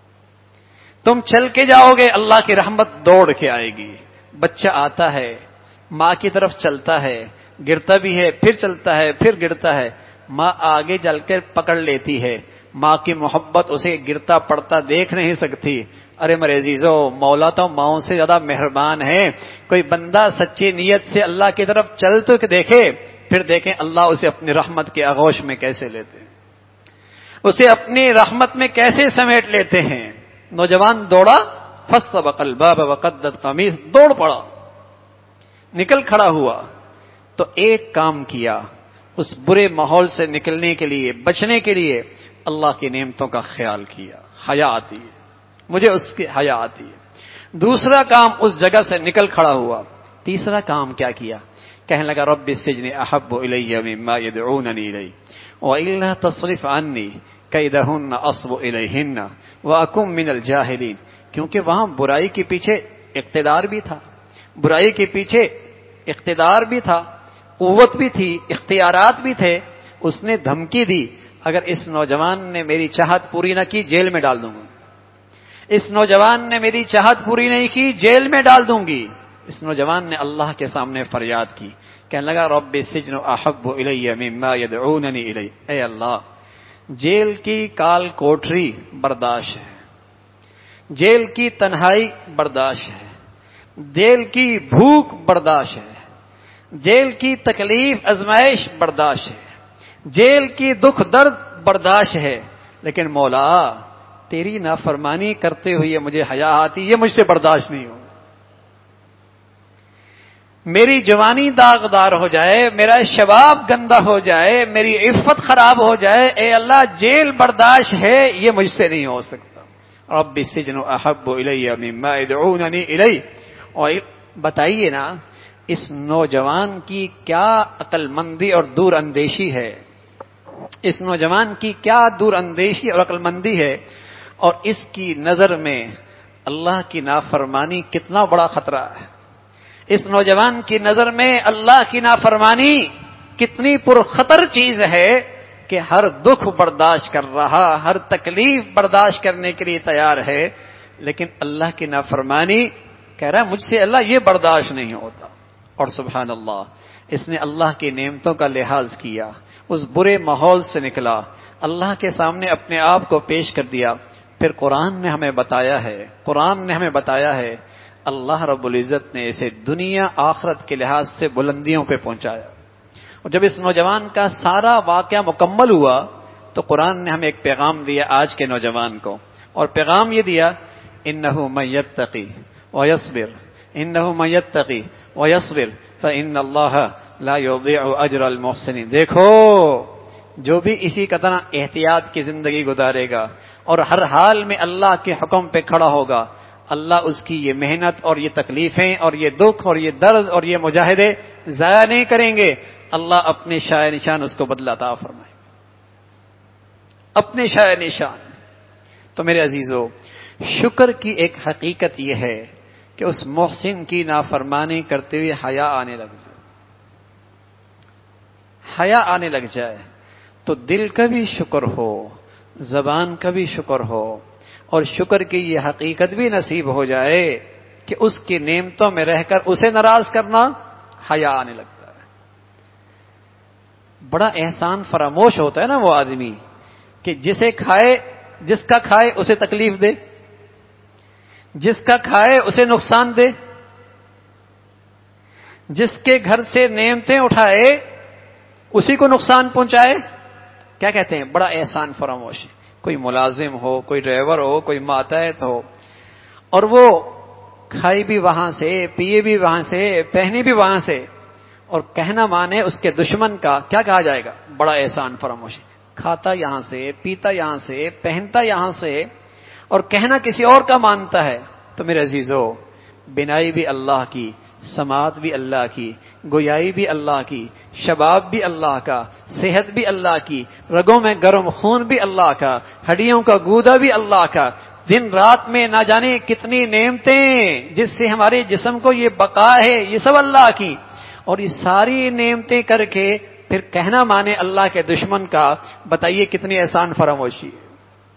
تم چل کے جاؤ گے، اللہ کی رحمت دوڑ کے آئے گی. بچہ آتا ہے، ماں کی طرف چلتا ہے، گرتا بھی ہے، پھر چلتا ہے، پھر گرتا ہے، ماں آگے چل کر پکڑ لیتی ہے. ماں کی محبت اسے گرتا پڑتا دیکھ نہیں سکتی. ارے میرے عزیزو، مولا تو ماؤں سے زیادہ مہربان ہے. کوئی بندہ سچی نیت سے اللہ کی طرف چل تو دیکھے، پھر دیکھیں اللہ اسے اپنی رحمت کے آغوش میں کیسے لیتے ہیں، اسے اپنی رحمت میں کیسے سمیٹ لیتے ہیں. نوجوان دوڑا، فاستبق الباب وقدت قمیص، دوڑ پڑا، نکل کھڑا ہوا. تو ایک کام کیا، اس برے ماحول سے نکلنے کے لیے، بچنے کے لیے اللہ کی نعمتوں کا خیال کیا. حیا آتی ہے، مجھے اس کی حیا آتی ہے. دوسرا کام، اس جگہ سے نکل کھڑا ہوا. تیسرا کام کیا کیا؟ کہنے لگا رب السجن احب الی مما یدعوننی الیہ والا تصرف عنی کیدہن اصب الیہن واکن من الجاہلین. کیونکہ وہاں برائی کے پیچھے اقتدار بھی تھا، برائی کے پیچھے اقتدار بھی تھا، قوت بھی تھی، اختیارات بھی تھے. اس نے دھمکی دی، اگر اس نوجوان نے میری چاہت پوری نہ کی جیل میں ڈال دوں گا، اس نوجوان نے میری چاہت پوری نہیں کی جیل میں ڈال دوں گی. اس نوجوان نے اللہ کے سامنے فریاد کی، کہنے لگا رب السجن احب الی مما یدعوننی الیہ. اے اللہ، جیل کی کال کوٹری برداشت ہے، جیل کی تنہائی برداشت ہے، جیل کی بھوک برداشت ہے، جیل کی تکلیف ازمائش برداشت ہے، جیل کی دکھ درد برداشت ہے، لیکن مولا تیری نافرمانی کرتے ہوئے مجھے حیا آتی، یہ مجھ سے برداشت نہیں ہو. میری جوانی داغدار ہو جائے، میرا شباب گندا ہو جائے، میری عفت خراب ہو جائے، اے اللہ جیل برداشت ہے، یہ مجھ سے نہیں ہو سکتا. رب السجن احب الی مما یدعوننی الیہ. اور بتائیے نا، اس نوجوان کی کیا عقل مندی اور دور اندیشی ہے، اس نوجوان کی کیا دور اندیشی اور عقل مندی ہے. اور اس کی نظر میں اللہ کی نافرمانی کتنا بڑا خطرہ ہے. اس نوجوان کی نظر میں اللہ کی نافرمانی کتنی پرخطر چیز ہے کہ ہر دکھ برداشت کر رہا، ہر تکلیف برداشت کرنے کے لیے تیار ہے، لیکن اللہ کی نافرمانی کہہ رہا ہے مجھ سے اللہ یہ برداشت نہیں ہوتا. اور سبحان اللہ، اس نے اللہ کی نعمتوں کا لحاظ کیا، اس برے ماحول سے نکلا، اللہ کے سامنے اپنے آپ کو پیش کر دیا. پھر قرآن نے ہمیں بتایا ہے، قرآن نے ہمیں بتایا ہے اللہ رب العزت نے اسے دنیا آخرت کے لحاظ سے بلندیوں پہ پہنچایا. اور جب اس نوجوان کا سارا واقعہ مکمل ہوا تو قرآن نے ہمیں ایک پیغام دیا آج کے نوجوان کو، اور پیغام یہ دیا انہ من یتقی ویصبر، انہ من یتقی ویصبر فإن اللہ لا یضیع اجر المحسنین. دیکھو، جو بھی اسی کا طرح احتیاط کی زندگی گزارے گا اور ہر حال میں اللہ کے حکم پہ کھڑا ہوگا، اللہ اس کی یہ محنت اور یہ تکلیفیں اور یہ دکھ اور یہ درد اور یہ مجاہدے ضائع نہیں کریں گے. اللہ اپنے شائع نشان اس کو بدلہ عطا فرمائے، اپنے شائع نشان. تو میرے عزیزو، شکر کی ایک حقیقت یہ ہے کہ اس محسن کی نافرمانی کرتے ہوئے حیا آنے لگ جائے، حیا آنے لگ جائے تو دل کا بھی شکر ہو، زبان کا بھی شکر ہو، اور شکر کی یہ حقیقت بھی نصیب ہو جائے کہ اس کی نعمتوں میں رہ کر اسے ناراض کرنا حیا آنے لگتا ہے. بڑا احسان فراموش ہوتا ہے نا وہ آدمی کہ جسے کھائے جس کا کھائے اسے تکلیف دے، جس کا کھائے اسے نقصان دے، جس کے گھر سے نعمتیں اٹھائے اسی کو نقصان پہنچائے. کیا کہتے ہیں؟ بڑا احسان فراموشی. کوئی ملازم ہو، کوئی ڈرائیور ہو، کوئی ماتحت ہو، اور وہ کھائی بھی وہاں سے، پیے بھی وہاں سے، پہنی بھی وہاں سے، اور کہنا مانے اس کے دشمن کا، کیا کہا جائے گا؟ بڑا احسان فراموشی. کھاتا یہاں سے، پیتا یہاں سے، پہنتا یہاں سے، اور کہنا کسی اور کا مانتا ہے. تو میرے عزیزو، بنائی بھی اللہ کی، سماعت بھی اللہ کی، گویائی بھی اللہ کی، شباب بھی اللہ کا، صحت بھی اللہ کی، رگوں میں گرم خون بھی اللہ کا، ہڈیوں کا گودا بھی اللہ کا، دن رات میں نہ جانے کتنی نعمتیں جس سے ہمارے جسم کو یہ بقا ہے، یہ سب اللہ کی. اور یہ ساری نعمتیں کر کے پھر کہنا مانے اللہ کے دشمن کا. بتائیے کتنی احسان فراموشی ہے،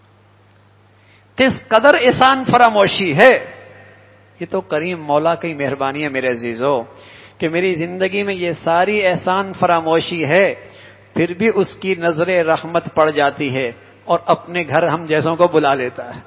کس قدر احسان فراموشی ہے. یہ تو کریم مولا کی مہربانی ہے میرے عزیزو کہ میری زندگی میں یہ ساری احسان فراموشی ہے، پھر بھی اس کی نظر رحمت پڑ جاتی ہے اور اپنے گھر ہم جیسوں کو بلا لیتا ہے.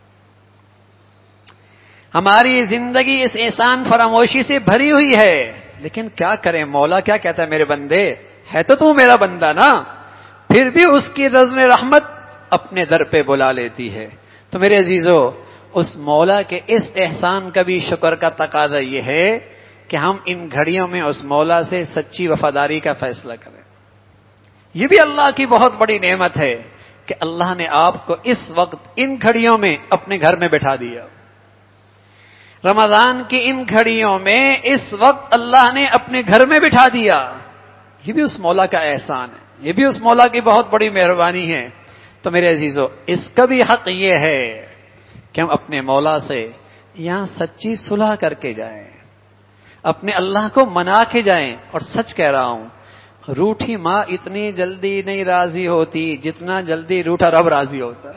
ہماری زندگی اس احسان فراموشی سے بھری ہوئی ہے، لیکن کیا کریں؟ مولا کیا کہتا ہے؟ میرے بندے، ہے تو تو میرا بندہ نا، پھر بھی اس کی نظر رحمت اپنے در پہ بلا لیتی ہے. تو میرے عزیزو، اس مولا کے اس احسان کا بھی شکر کا تقاضا یہ ہے کہ ہم ان گھڑیوں میں اس مولا سے سچی وفاداری کا فیصلہ کریں. یہ بھی اللہ کی بہت بڑی نعمت ہے کہ اللہ نے آپ کو اس وقت ان گھڑیوں میں اپنے گھر میں بٹھا دیا. رمضان کی ان گھڑیوں میں اس وقت اللہ نے اپنے گھر میں بٹھا دیا. یہ بھی اس مولا کا احسان ہے، یہ بھی اس مولا کی بہت بڑی مہربانی ہے. تو میرے عزیزو، اس کا بھی حق یہ ہے کہ ہم اپنے مولا سے یہاں سچی صلح کر کے جائیں، اپنے اللہ کو منا کے جائیں. اور سچ کہہ رہا ہوں، روٹھی ماں اتنی جلدی نہیں راضی ہوتی جتنا جلدی روٹھا رب راضی ہوتا.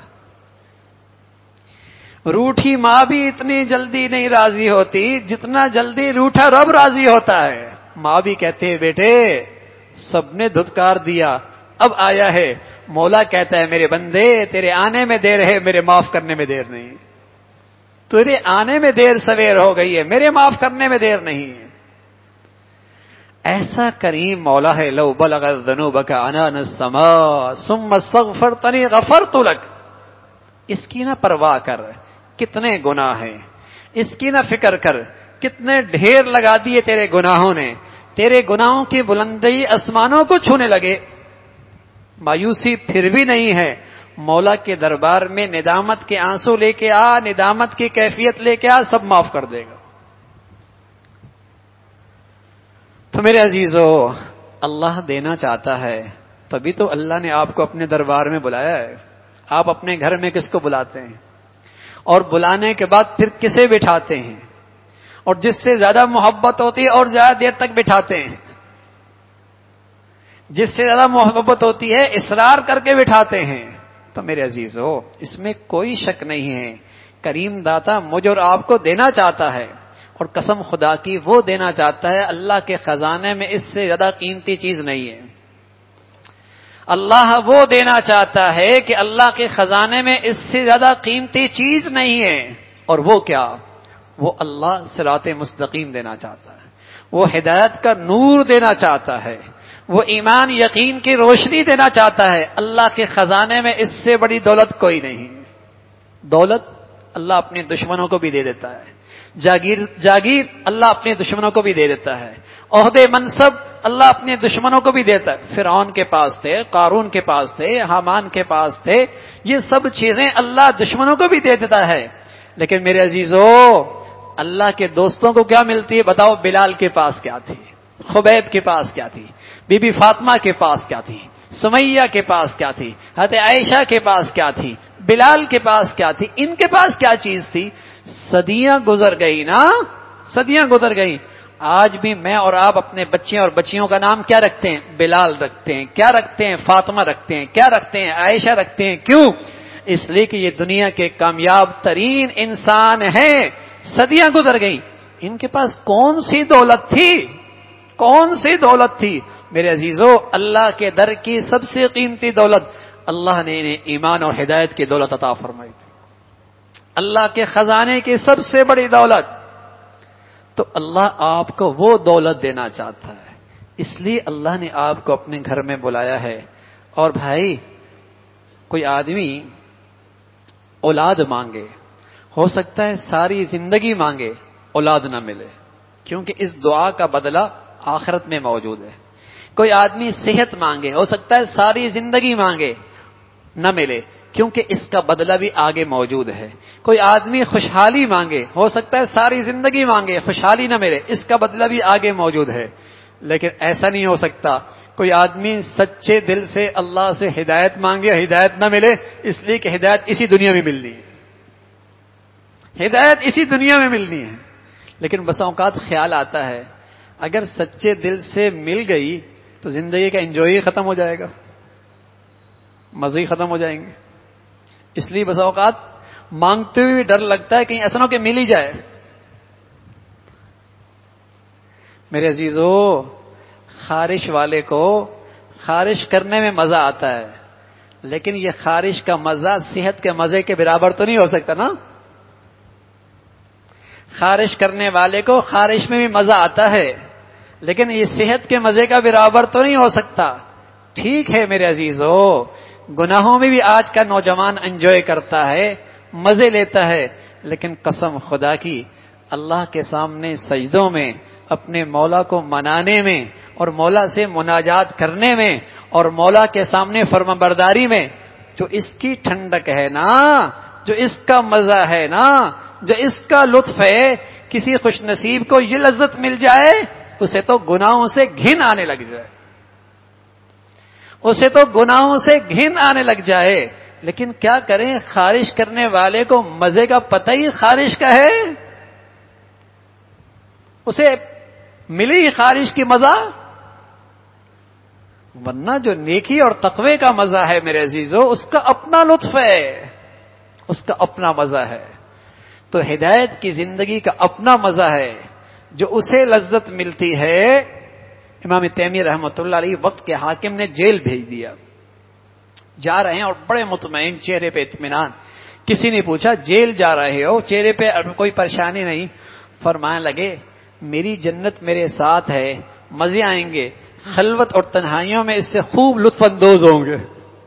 روٹھی ماں بھی اتنی جلدی نہیں راضی ہوتی جتنا جلدی روٹھا رب راضی ہوتا ہے. ماں بھی کہتے ہیں بیٹے سب نے دھتکار دیا، اب آیا ہے. مولا کہتا ہے میرے بندے تیرے آنے میں دیر ہے، میرے معاف کرنے میں دیر نہیں. تیرے آنے میں دیر سویر ہو گئی ہے، میرے معاف کرنے میں دیر نہیں ہے. ایسا کریم مولا ہے. لو بلغت ذنوبک عنان السماء ثم استغفرتنی غفرت لک. اس کی نہ پرواہ کر کتنے گناہ ہیں، اس کی نہ فکر کر کتنے ڈھیر لگا دیے تیرے گناہوں نے. تیرے گناہوں کی بلندی آسمانوں کو چھونے لگے، مایوسی پھر بھی نہیں ہے. مولا کے دربار میں ندامت کے آنسو لے کے آ، ندامت کی کیفیت لے کے آ، سب معاف کر دے گا. تو میرے عزیزو، اللہ دینا چاہتا ہے تبھی تو اللہ نے آپ کو اپنے دربار میں بلایا ہے. آپ اپنے گھر میں کس کو بلاتے ہیں؟ اور بلانے کے بعد پھر کسے بٹھاتے ہیں؟ اور جس سے زیادہ محبت ہوتی ہے اور زیادہ دیر تک بٹھاتے ہیں. جس سے زیادہ محبت ہوتی ہے اصرار کر کے بٹھاتے ہیں. تو میرے عزیزو، اس میں کوئی شک نہیں ہے، کریم داتا مجھ اور آپ کو دینا چاہتا ہے، اور قسم خدا کی وہ دینا چاہتا ہے. اللہ کے خزانے میں اس سے زیادہ قیمتی چیز نہیں ہے. اللہ وہ دینا چاہتا ہے کہ اللہ کے خزانے میں اس سے زیادہ قیمتی چیز نہیں ہے. اور وہ کیا؟ وہ اللہ صراط مستقیم دینا چاہتا ہے، وہ ہدایت کا نور دینا چاہتا ہے، وہ ایمان یقین کی روشنی دینا چاہتا ہے. اللہ کے خزانے میں اس سے بڑی دولت کوئی نہیں. دولت اللہ اپنے دشمنوں کو بھی دے دیتا ہے، جاگیر جاگیر اللہ اپنے دشمنوں کو بھی دے دیتا ہے، عہدے منصب اللہ اپنے دشمنوں کو بھی دیتا ہے. فرعون کے پاس تھے، قارون کے پاس تھے، حامان کے پاس تھے، یہ سب چیزیں اللہ دشمنوں کو بھی دے دیتا ہے. لیکن میرے عزیزو، اللہ کے دوستوں کو کیا ملتی ہے؟ بتاؤ. بلال کے پاس کیا تھی؟ خبیب کے پاس کیا تھی؟ بی بی فاطمہ کے پاس کیا تھی؟ سمیہ کے پاس کیا تھی؟ حضرت عائشہ کے پاس کیا تھی؟ بلال کے پاس کیا تھی؟ ان کے پاس کیا چیز تھی؟ صدیاں گزر گئی نا، صدیاں گزر گئی. آج بھی میں اور آپ اپنے بچے اور بچیوں کا نام کیا رکھتے ہیں؟ بلال رکھتے ہیں. کیا رکھتے ہیں؟ فاطمہ رکھتے ہیں. کیا رکھتے ہیں؟ عائشہ رکھتے ہیں. کیوں؟ اس لیے کہ یہ دنیا کے کامیاب ترین انسان ہیں. صدیاں گزر گئی، ان کے پاس کون سی دولت تھی؟ کون سی دولت تھی؟ میرے عزیزو، اللہ کے در کی سب سے قیمتی دولت اللہ نے انہیں ایمان اور ہدایت کی دولت عطا فرمائی تھی. اللہ کے خزانے کی سب سے بڑی دولت. تو اللہ آپ کو وہ دولت دینا چاہتا ہے, اس لیے اللہ نے آپ کو اپنے گھر میں بلایا ہے. اور بھائی, کوئی آدمی اولاد مانگے, ہو سکتا ہے ساری زندگی مانگے, اولاد نہ ملے, کیونکہ اس دعا کا بدلہ آخرت میں موجود ہے. کوئی آدمی صحت مانگے, ہو سکتا ہے ساری زندگی مانگے, نہ ملے, کیونکہ اس کا بدلہ بھی آگے موجود ہے. کوئی آدمی خوشحالی مانگے, ہو سکتا ہے ساری زندگی مانگے, خوشحالی نہ ملے, اس کا بدلہ بھی آگے موجود ہے. لیکن ایسا نہیں ہو سکتا کوئی آدمی سچے دل سے اللہ سے ہدایت مانگے, ہدایت نہ ملے, اس لیے کہ ہدایت اسی دنیا میں ملنی ہے, ہدایت اسی دنیا میں ملنی ہے. لیکن بس اوقات خیال آتا ہے اگر سچے دل سے مل گئی تو زندگی کا انجوائے ختم ہو جائے گا, مزے ختم ہو جائیں گے. اس لیے بس اوقات مانگتے ہوئے ڈر لگتا ہے کہیں ایسا نہ ہو کہ مل ہی جائے. میرے عزیزو, خارش والے کو خارش کرنے میں مزہ آتا ہے, لیکن یہ خارش کا مزہ صحت کے مزے کے برابر تو نہیں ہو سکتا نا. خارش کرنے والے کو خارش میں بھی مزہ آتا ہے, لیکن یہ صحت کے مزے کا برابر تو نہیں ہو سکتا. ٹھیک ہے میرے عزیزو, گناہوں میں بھی آج کا نوجوان انجوائے کرتا ہے, مزے لیتا ہے, لیکن قسم خدا کی اللہ کے سامنے سجدوں میں اپنے مولا کو منانے میں اور مولا سے مناجات کرنے میں اور مولا کے سامنے فرما برداری میں جو اس کی ٹھنڈک ہے نا, جو اس کا مزہ ہے نا, جو اس کا لطف ہے, کسی خوش نصیب کو یہ لذت مل جائے اسے تو گناہوں سے گھن آنے لگ جائے, اسے تو گناہوں سے گھن آنے لگ جائے. لیکن کیا کریں, خارش کرنے والے کو مزے کا پتہ ہی خارش کا ہے, اسے ملی خارش کی مزہ. ورنہ جو نیکی اور تقوی کا مزہ ہے میرے عزیزو, اس کا اپنا لطف ہے, اس کا اپنا مزہ ہے. تو ہدایت کی زندگی کا اپنا مزہ ہے جو اسے لذت ملتی ہے. امام تیمیہ رحمۃ اللہ علیہ وقت کے حاکم نے جیل بھیج دیا, جا رہے ہیں اور بڑے مطمئن, چہرے پہ اطمینان. کسی نے پوچھا جیل جا رہے ہو, چہرے پہ کوئی پریشانی نہیں؟ فرمانے لگے میری جنت میرے ساتھ ہے, مزے آئیں گے, خلوت اور تنہائیوں میں اس سے خوب لطف اندوز ہوں گے.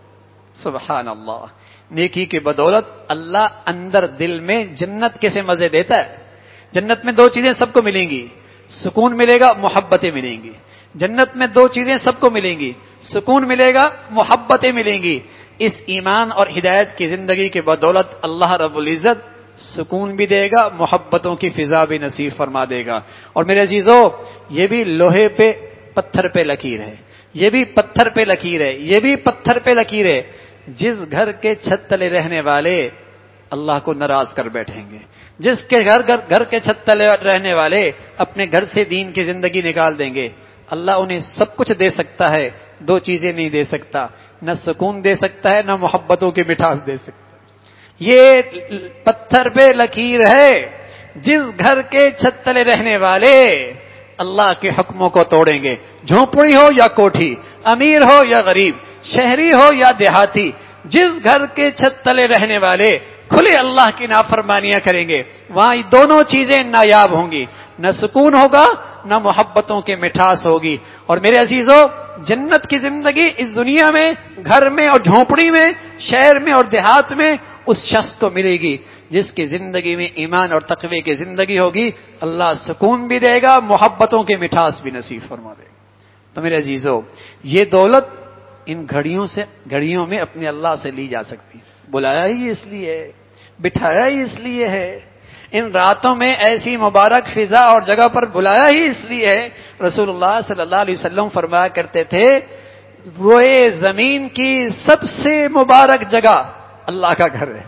سبحان اللہ, نیکی کی بدولت اللہ اندر دل میں جنت کیسے مزے دیتا ہے. جنت میں دو چیزیں سب کو ملیں گی, سکون ملے گا, محبتیں ملیں گی. جنت میں دو چیزیں سب کو ملیں گی, سکون ملے گا, محبتیں ملیں گی. اس ایمان اور ہدایت کی زندگی کے بدولت اللہ رب العزت سکون بھی دے گا, محبتوں کی فضا بھی نصیب فرما دے گا. اور میرے عزیزو, یہ بھی لوہے پہ پتھر پہ لکیر ہے, یہ بھی پتھر پہ لکیر ہے, یہ بھی پتھر پہ لکیر ہے. جس گھر کے چھت تلے رہنے والے اللہ کو ناراض کر بیٹھیں گے, جس کے گھر گھر گھر کے چھت تلے رہنے والے اپنے گھر سے دین کی زندگی نکال دیں گے, اللہ انہیں سب کچھ دے سکتا ہے, دو چیزیں نہیں دے سکتا, نہ سکون دے سکتا ہے, نہ محبتوں کی مٹھاس دے سکتا ہے. یہ پتھر پہ لکیر ہے. جس گھر کے چھت تلے رہنے والے اللہ کے حکموں کو توڑیں گے, جھونپڑی ہو یا کوٹھی, امیر ہو یا غریب, شہری ہو یا دیہاتی, جس گھر کے چھت تلے رہنے والے کھلے اللہ کی نافرمانیاں کریں گے, وہاں دونوں چیزیں نایاب ہوں گی, نہ سکون ہوگا نہ محبتوں کی مٹھاس ہوگی. اور میرے عزیزو, جنت کی زندگی اس دنیا میں گھر میں اور جھونپڑی میں, شہر میں اور دیہات میں اس شخص کو ملے گی جس کی زندگی میں ایمان اور تقوی کی زندگی ہوگی. اللہ سکون بھی دے گا, محبتوں کی مٹھاس بھی نصیب فرما دے گا. تو میرے عزیزو, یہ دولت ان گھڑیوں سے گھڑیوں میں اپنے اللہ سے لی جا سکتی ہے. بلایا ہی اس لیے ہے, بٹھایا ہی اس لیے ہے, ان راتوں میں ایسی مبارک فضا اور جگہ پر بلایا ہی اس لیے ہے. رسول اللہ صلی اللہ علیہ وسلم فرمایا کرتے تھے, روئے زمین کی سب سے مبارک جگہ اللہ کا گھر ہے.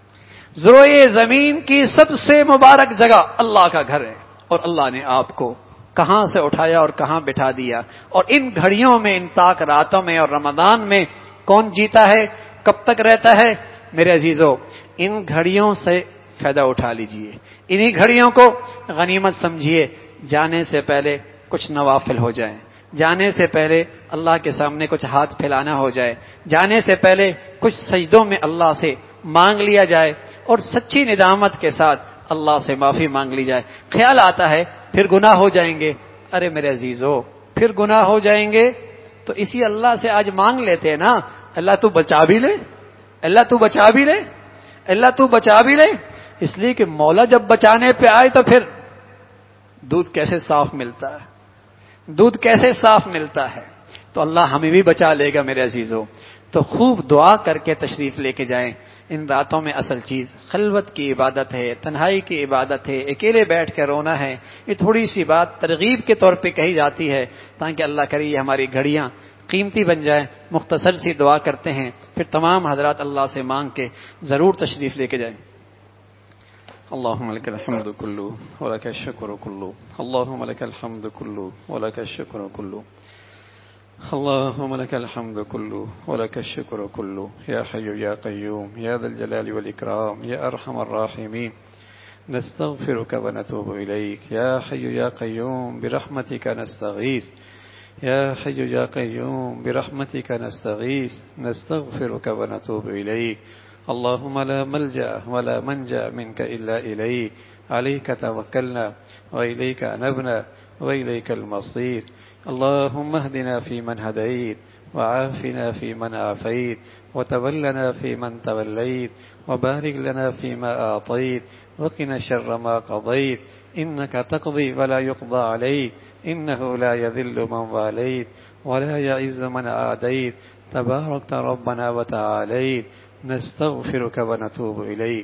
روئے زمین کی سب سے مبارک جگہ اللہ کا گھر ہے. اور اللہ نے آپ کو کہاں سے اٹھایا اور کہاں بٹھا دیا. اور ان گھڑیوں میں, ان تاک راتوں میں اور رمضان میں کون جیتا ہے, کب تک رہتا ہے؟ میرے عزیزو, ان گھڑیوں سے فائدہ اٹھا لیجئے, انہی گھڑیوں کو غنیمت سمجھیے. جانے سے پہلے کچھ نوافل ہو جائیں, جانے سے پہلے اللہ کے سامنے کچھ ہاتھ پھیلانا ہو جائے، جانے سے پہلے کچھ سجدوں میں اللہ سے مانگ لیا جائے اور سچی ندامت کے ساتھ اللہ سے معافی مانگ لی جائے۔ خیال آتا ہے پھر گناہ ہو جائیں گے، ارے میرے عزیزو پھر گناہ ہو جائیں گے تو اسی اللہ سے آج مانگ لیتے ہیں نا، اللہ تو بچا بھی لے، اللہ تو بچا بھی لے، اللہ تو بچا بھی لے۔ اس لیے کہ مولا جب بچانے پہ آئے تو پھر دودھ کیسے صاف ملتا ہے، دودھ کیسے صاف ملتا ہے، تو اللہ ہمیں بھی بچا لے گا میرے عزیزو۔ تو خوب دعا کر کے تشریف لے کے جائیں۔ ان راتوں میں اصل چیز خلوت کی عبادت ہے، تنہائی کی عبادت ہے، اکیلے بیٹھ کے رونا ہے۔ یہ تھوڑی سی بات ترغیب کے طور پہ کہی جاتی ہے تاکہ اللہ کرے یہ ہماری گھڑیاں قیمتی بن جائے۔ مختصر سی دعا کرتے ہیں، پھر تمام حضرات اللہ سے مانگ کے ضرور تشریف لے کے جائیں۔ اللهم لك الحمد كله ولك الشكر كله، اللهم لك الحمد كله ولك الشكر كله، اللهم لك الحمد كله ولك الشكر كله، يا حي يا قيوم يا ذا الجلال والإكرام يا أرحم الراحمين، نستغفرك ونتوب إليك، يا حي يا قيوم برحمتك نستغيث، يا حي يا قيوم برحمتك نستغيث، نستغفرك ونتوب إليك، اللهم لا ملجأ ولا منجأ منك إلا إليك، عليك توكلنا وإليك أنبنا وإليك المصير، اللهم اهدنا فيمن هديت وعافنا فيمن عافيت وتولنا فيمن توليت وبارك لنا فيما أعطيت وقنا شر ما قضيت، إنك تقضي ولا يقضى عليك، إنه لا يذل من واليت ولا يعز من عاديت، تباركت ربنا وتعاليت، نستغفرك ونتوب إليك،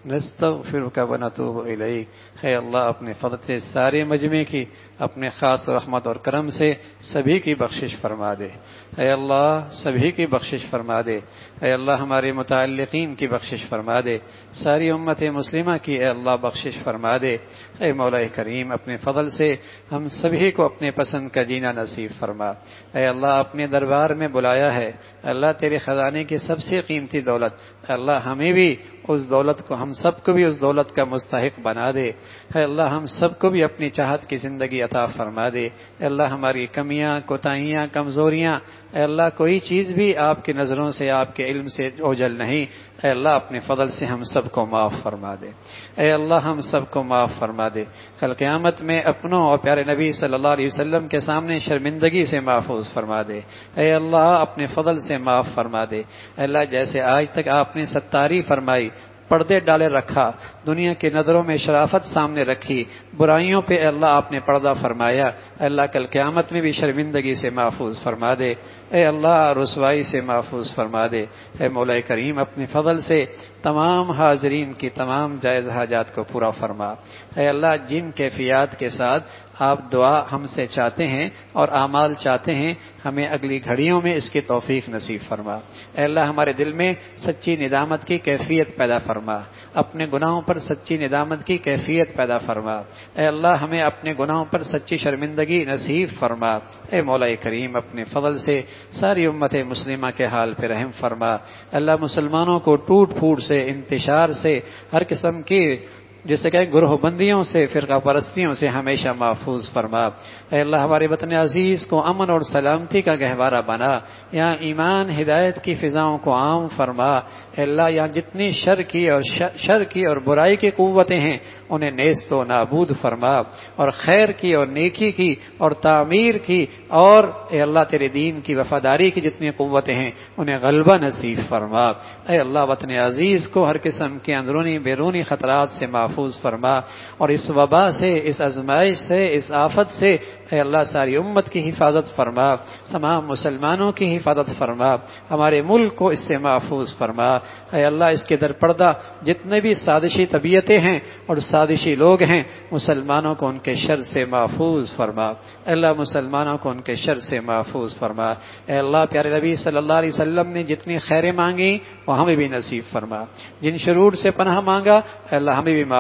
نستغفرك ونتوب إليك۔ اے اللہ اپنے فضل سے سارے مجمع کی اپنے خاص رحمت اور کرم سے سبھی کی بخشش فرما دے، اے اللہ سبھی کی بخشش فرما دے، اے اللہ ہمارے متعلقین کی بخشش فرما دے، ساری امت مسلمہ کی اے اللہ بخشش فرما دے۔ اے مولا کریم اپنے فضل سے ہم سبھی کو اپنے پسند کا جینا نصیب فرما۔ اے اللہ اپنے دربار میں بلایا ہے، اللہ تیرے خزانے کی سب سے قیمتی دولت، اے اللہ ہمیں بھی اس دولت کو، ہم سب کو بھی اس دولت کا مستحق بنا دے، اے اللہ ہم سب کو بھی اپنی چاہت کی زندگی عطا فرما دے، اے اللہ ہماری کمیاں، کوتاہیاں، کمزوریاں، اے اللہ کوئی چیز بھی آپ کی نظروں سے، آپ کے علم سے اوجھل نہیں، اے اللہ اپنے فضل سے ہم سب کو معاف فرما دے، اے اللہ ہم سب کو معاف فرما دے، کل قیامت میں اپنوں اور پیارے نبی صلی اللہ علیہ وسلم کے سامنے شرمندگی سے محفوظ فرما دے، اے اللہ اپنے فضل سے معاف فرما دے، اے اللہ جیسے آج تک آپ نے ستاری فرمائی، پردے ڈالے رکھا، دنیا کی نظروں میں شرافت سامنے رکھی، برائیوں پہ اے اللہ آپ نے پردہ فرمایا، اے اللہ کل قیامت میں بھی شرمندگی سے محفوظ فرما دے، اے اللہ رسوائی سے محفوظ فرما دے، اے مولا کریم اپنے فضل سے تمام حاضرین کی تمام جائز حاجات کو پورا فرما، اے اللہ جن کیفیات کے ساتھ آپ دعا ہم سے چاہتے ہیں اور اعمال چاہتے ہیں، ہمیں اگلی گھڑیوں میں اس کی توفیق نصیب فرما، اے اللہ ہمارے دل میں سچی ندامت کی کیفیت پیدا فرما، اپنے گناہوں پر سچی ندامت کی کیفیت پیدا فرما، اے اللہ ہمیں اپنے گناہوں پر سچی شرمندگی نصیب فرما، اے مولا کریم اپنے فضل سے ساری امت مسلمہ کے حال پہ رحم فرما، اللہ مسلمانوں کو ٹوٹ پھوٹ سے، انتشار سے، ہر قسم کی جسے کہ گروہ بندیوں سے، فرقہ پرستیوں سے ہمیشہ محفوظ فرما، اے اللہ ہمارے وطن عزیز کو امن اور سلامتی کا گہوارہ بنا، یہاں ایمان ہدایت کی فضاؤں کو عام فرما، اے اللہ یہاں جتنی شر کی اور شر کی اور برائی کی قوتیں ہیں انہیں نیست و نابود فرما، اور خیر کی اور نیکی کی اور تعمیر کی اور اے اللہ تیرے دین کی وفاداری کی جتنی قوتیں ہیں انہیں غلبہ نصیب فرما، اے اللہ وطن عزیز کو ہر قسم کے اندرونی بیرونی خطرات سے محفوظ فرما، اور اس وبا سے، اس آزمائش سے، اس آفت سے اے اللہ ساری امت کی حفاظت فرما، تمام مسلمانوں کی حفاظت فرما، ہمارے ملک کو اس سے محفوظ فرما، اے اللہ اس کے در پردہ جتنے بھی سازشی طبیعتیں ہیں اور سازشی لوگ ہیں مسلمانوں کو ان کے شر سے محفوظ فرما، اے اللہ مسلمانوں کو ان کے شر سے محفوظ فرما، اے اللہ پیارے نبی صلی اللہ علیہ وسلم نے جتنی خیریں مانگی وہ ہمیں بھی نصیب فرما، جن شرور سے پناہ مانگا اے اللہ ہمیں بھی معاف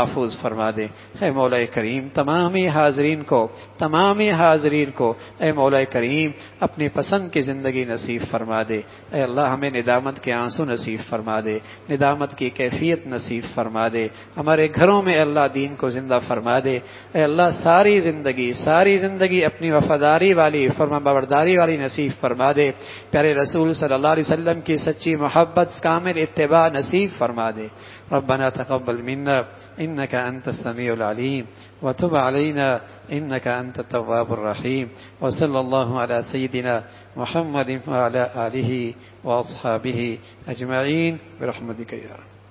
محفوظ فرما دے۔ اے مولا کریم تمامی حاضرین کو تمامی حاضرین کو اے مولا کریم اپنی پسند کی زندگی نصیب فرما دے۔ اے اللہ ہمیں ندامت کے آنسو نصیب فرما دے، ندامت کی کیفیت نصیب فرما دے، ہمارے گھروں میں اللہ دین کو زندہ فرما دے۔ اے اللہ ساری زندگی ساری زندگی اپنی وفاداری والی فرما برداری والی نصیب فرما دے، پیارے رسول صلی اللہ علیہ وسلم کی سچی محبت کامل اتباع نصیب فرما دے۔ ربنا تقبل منا انك انت السميع العليم وتب علينا انك انت التواب الرحيم وصلى الله على سيدنا محمد وعلى آله واصحابه اجمعين برحمتك يا رب۔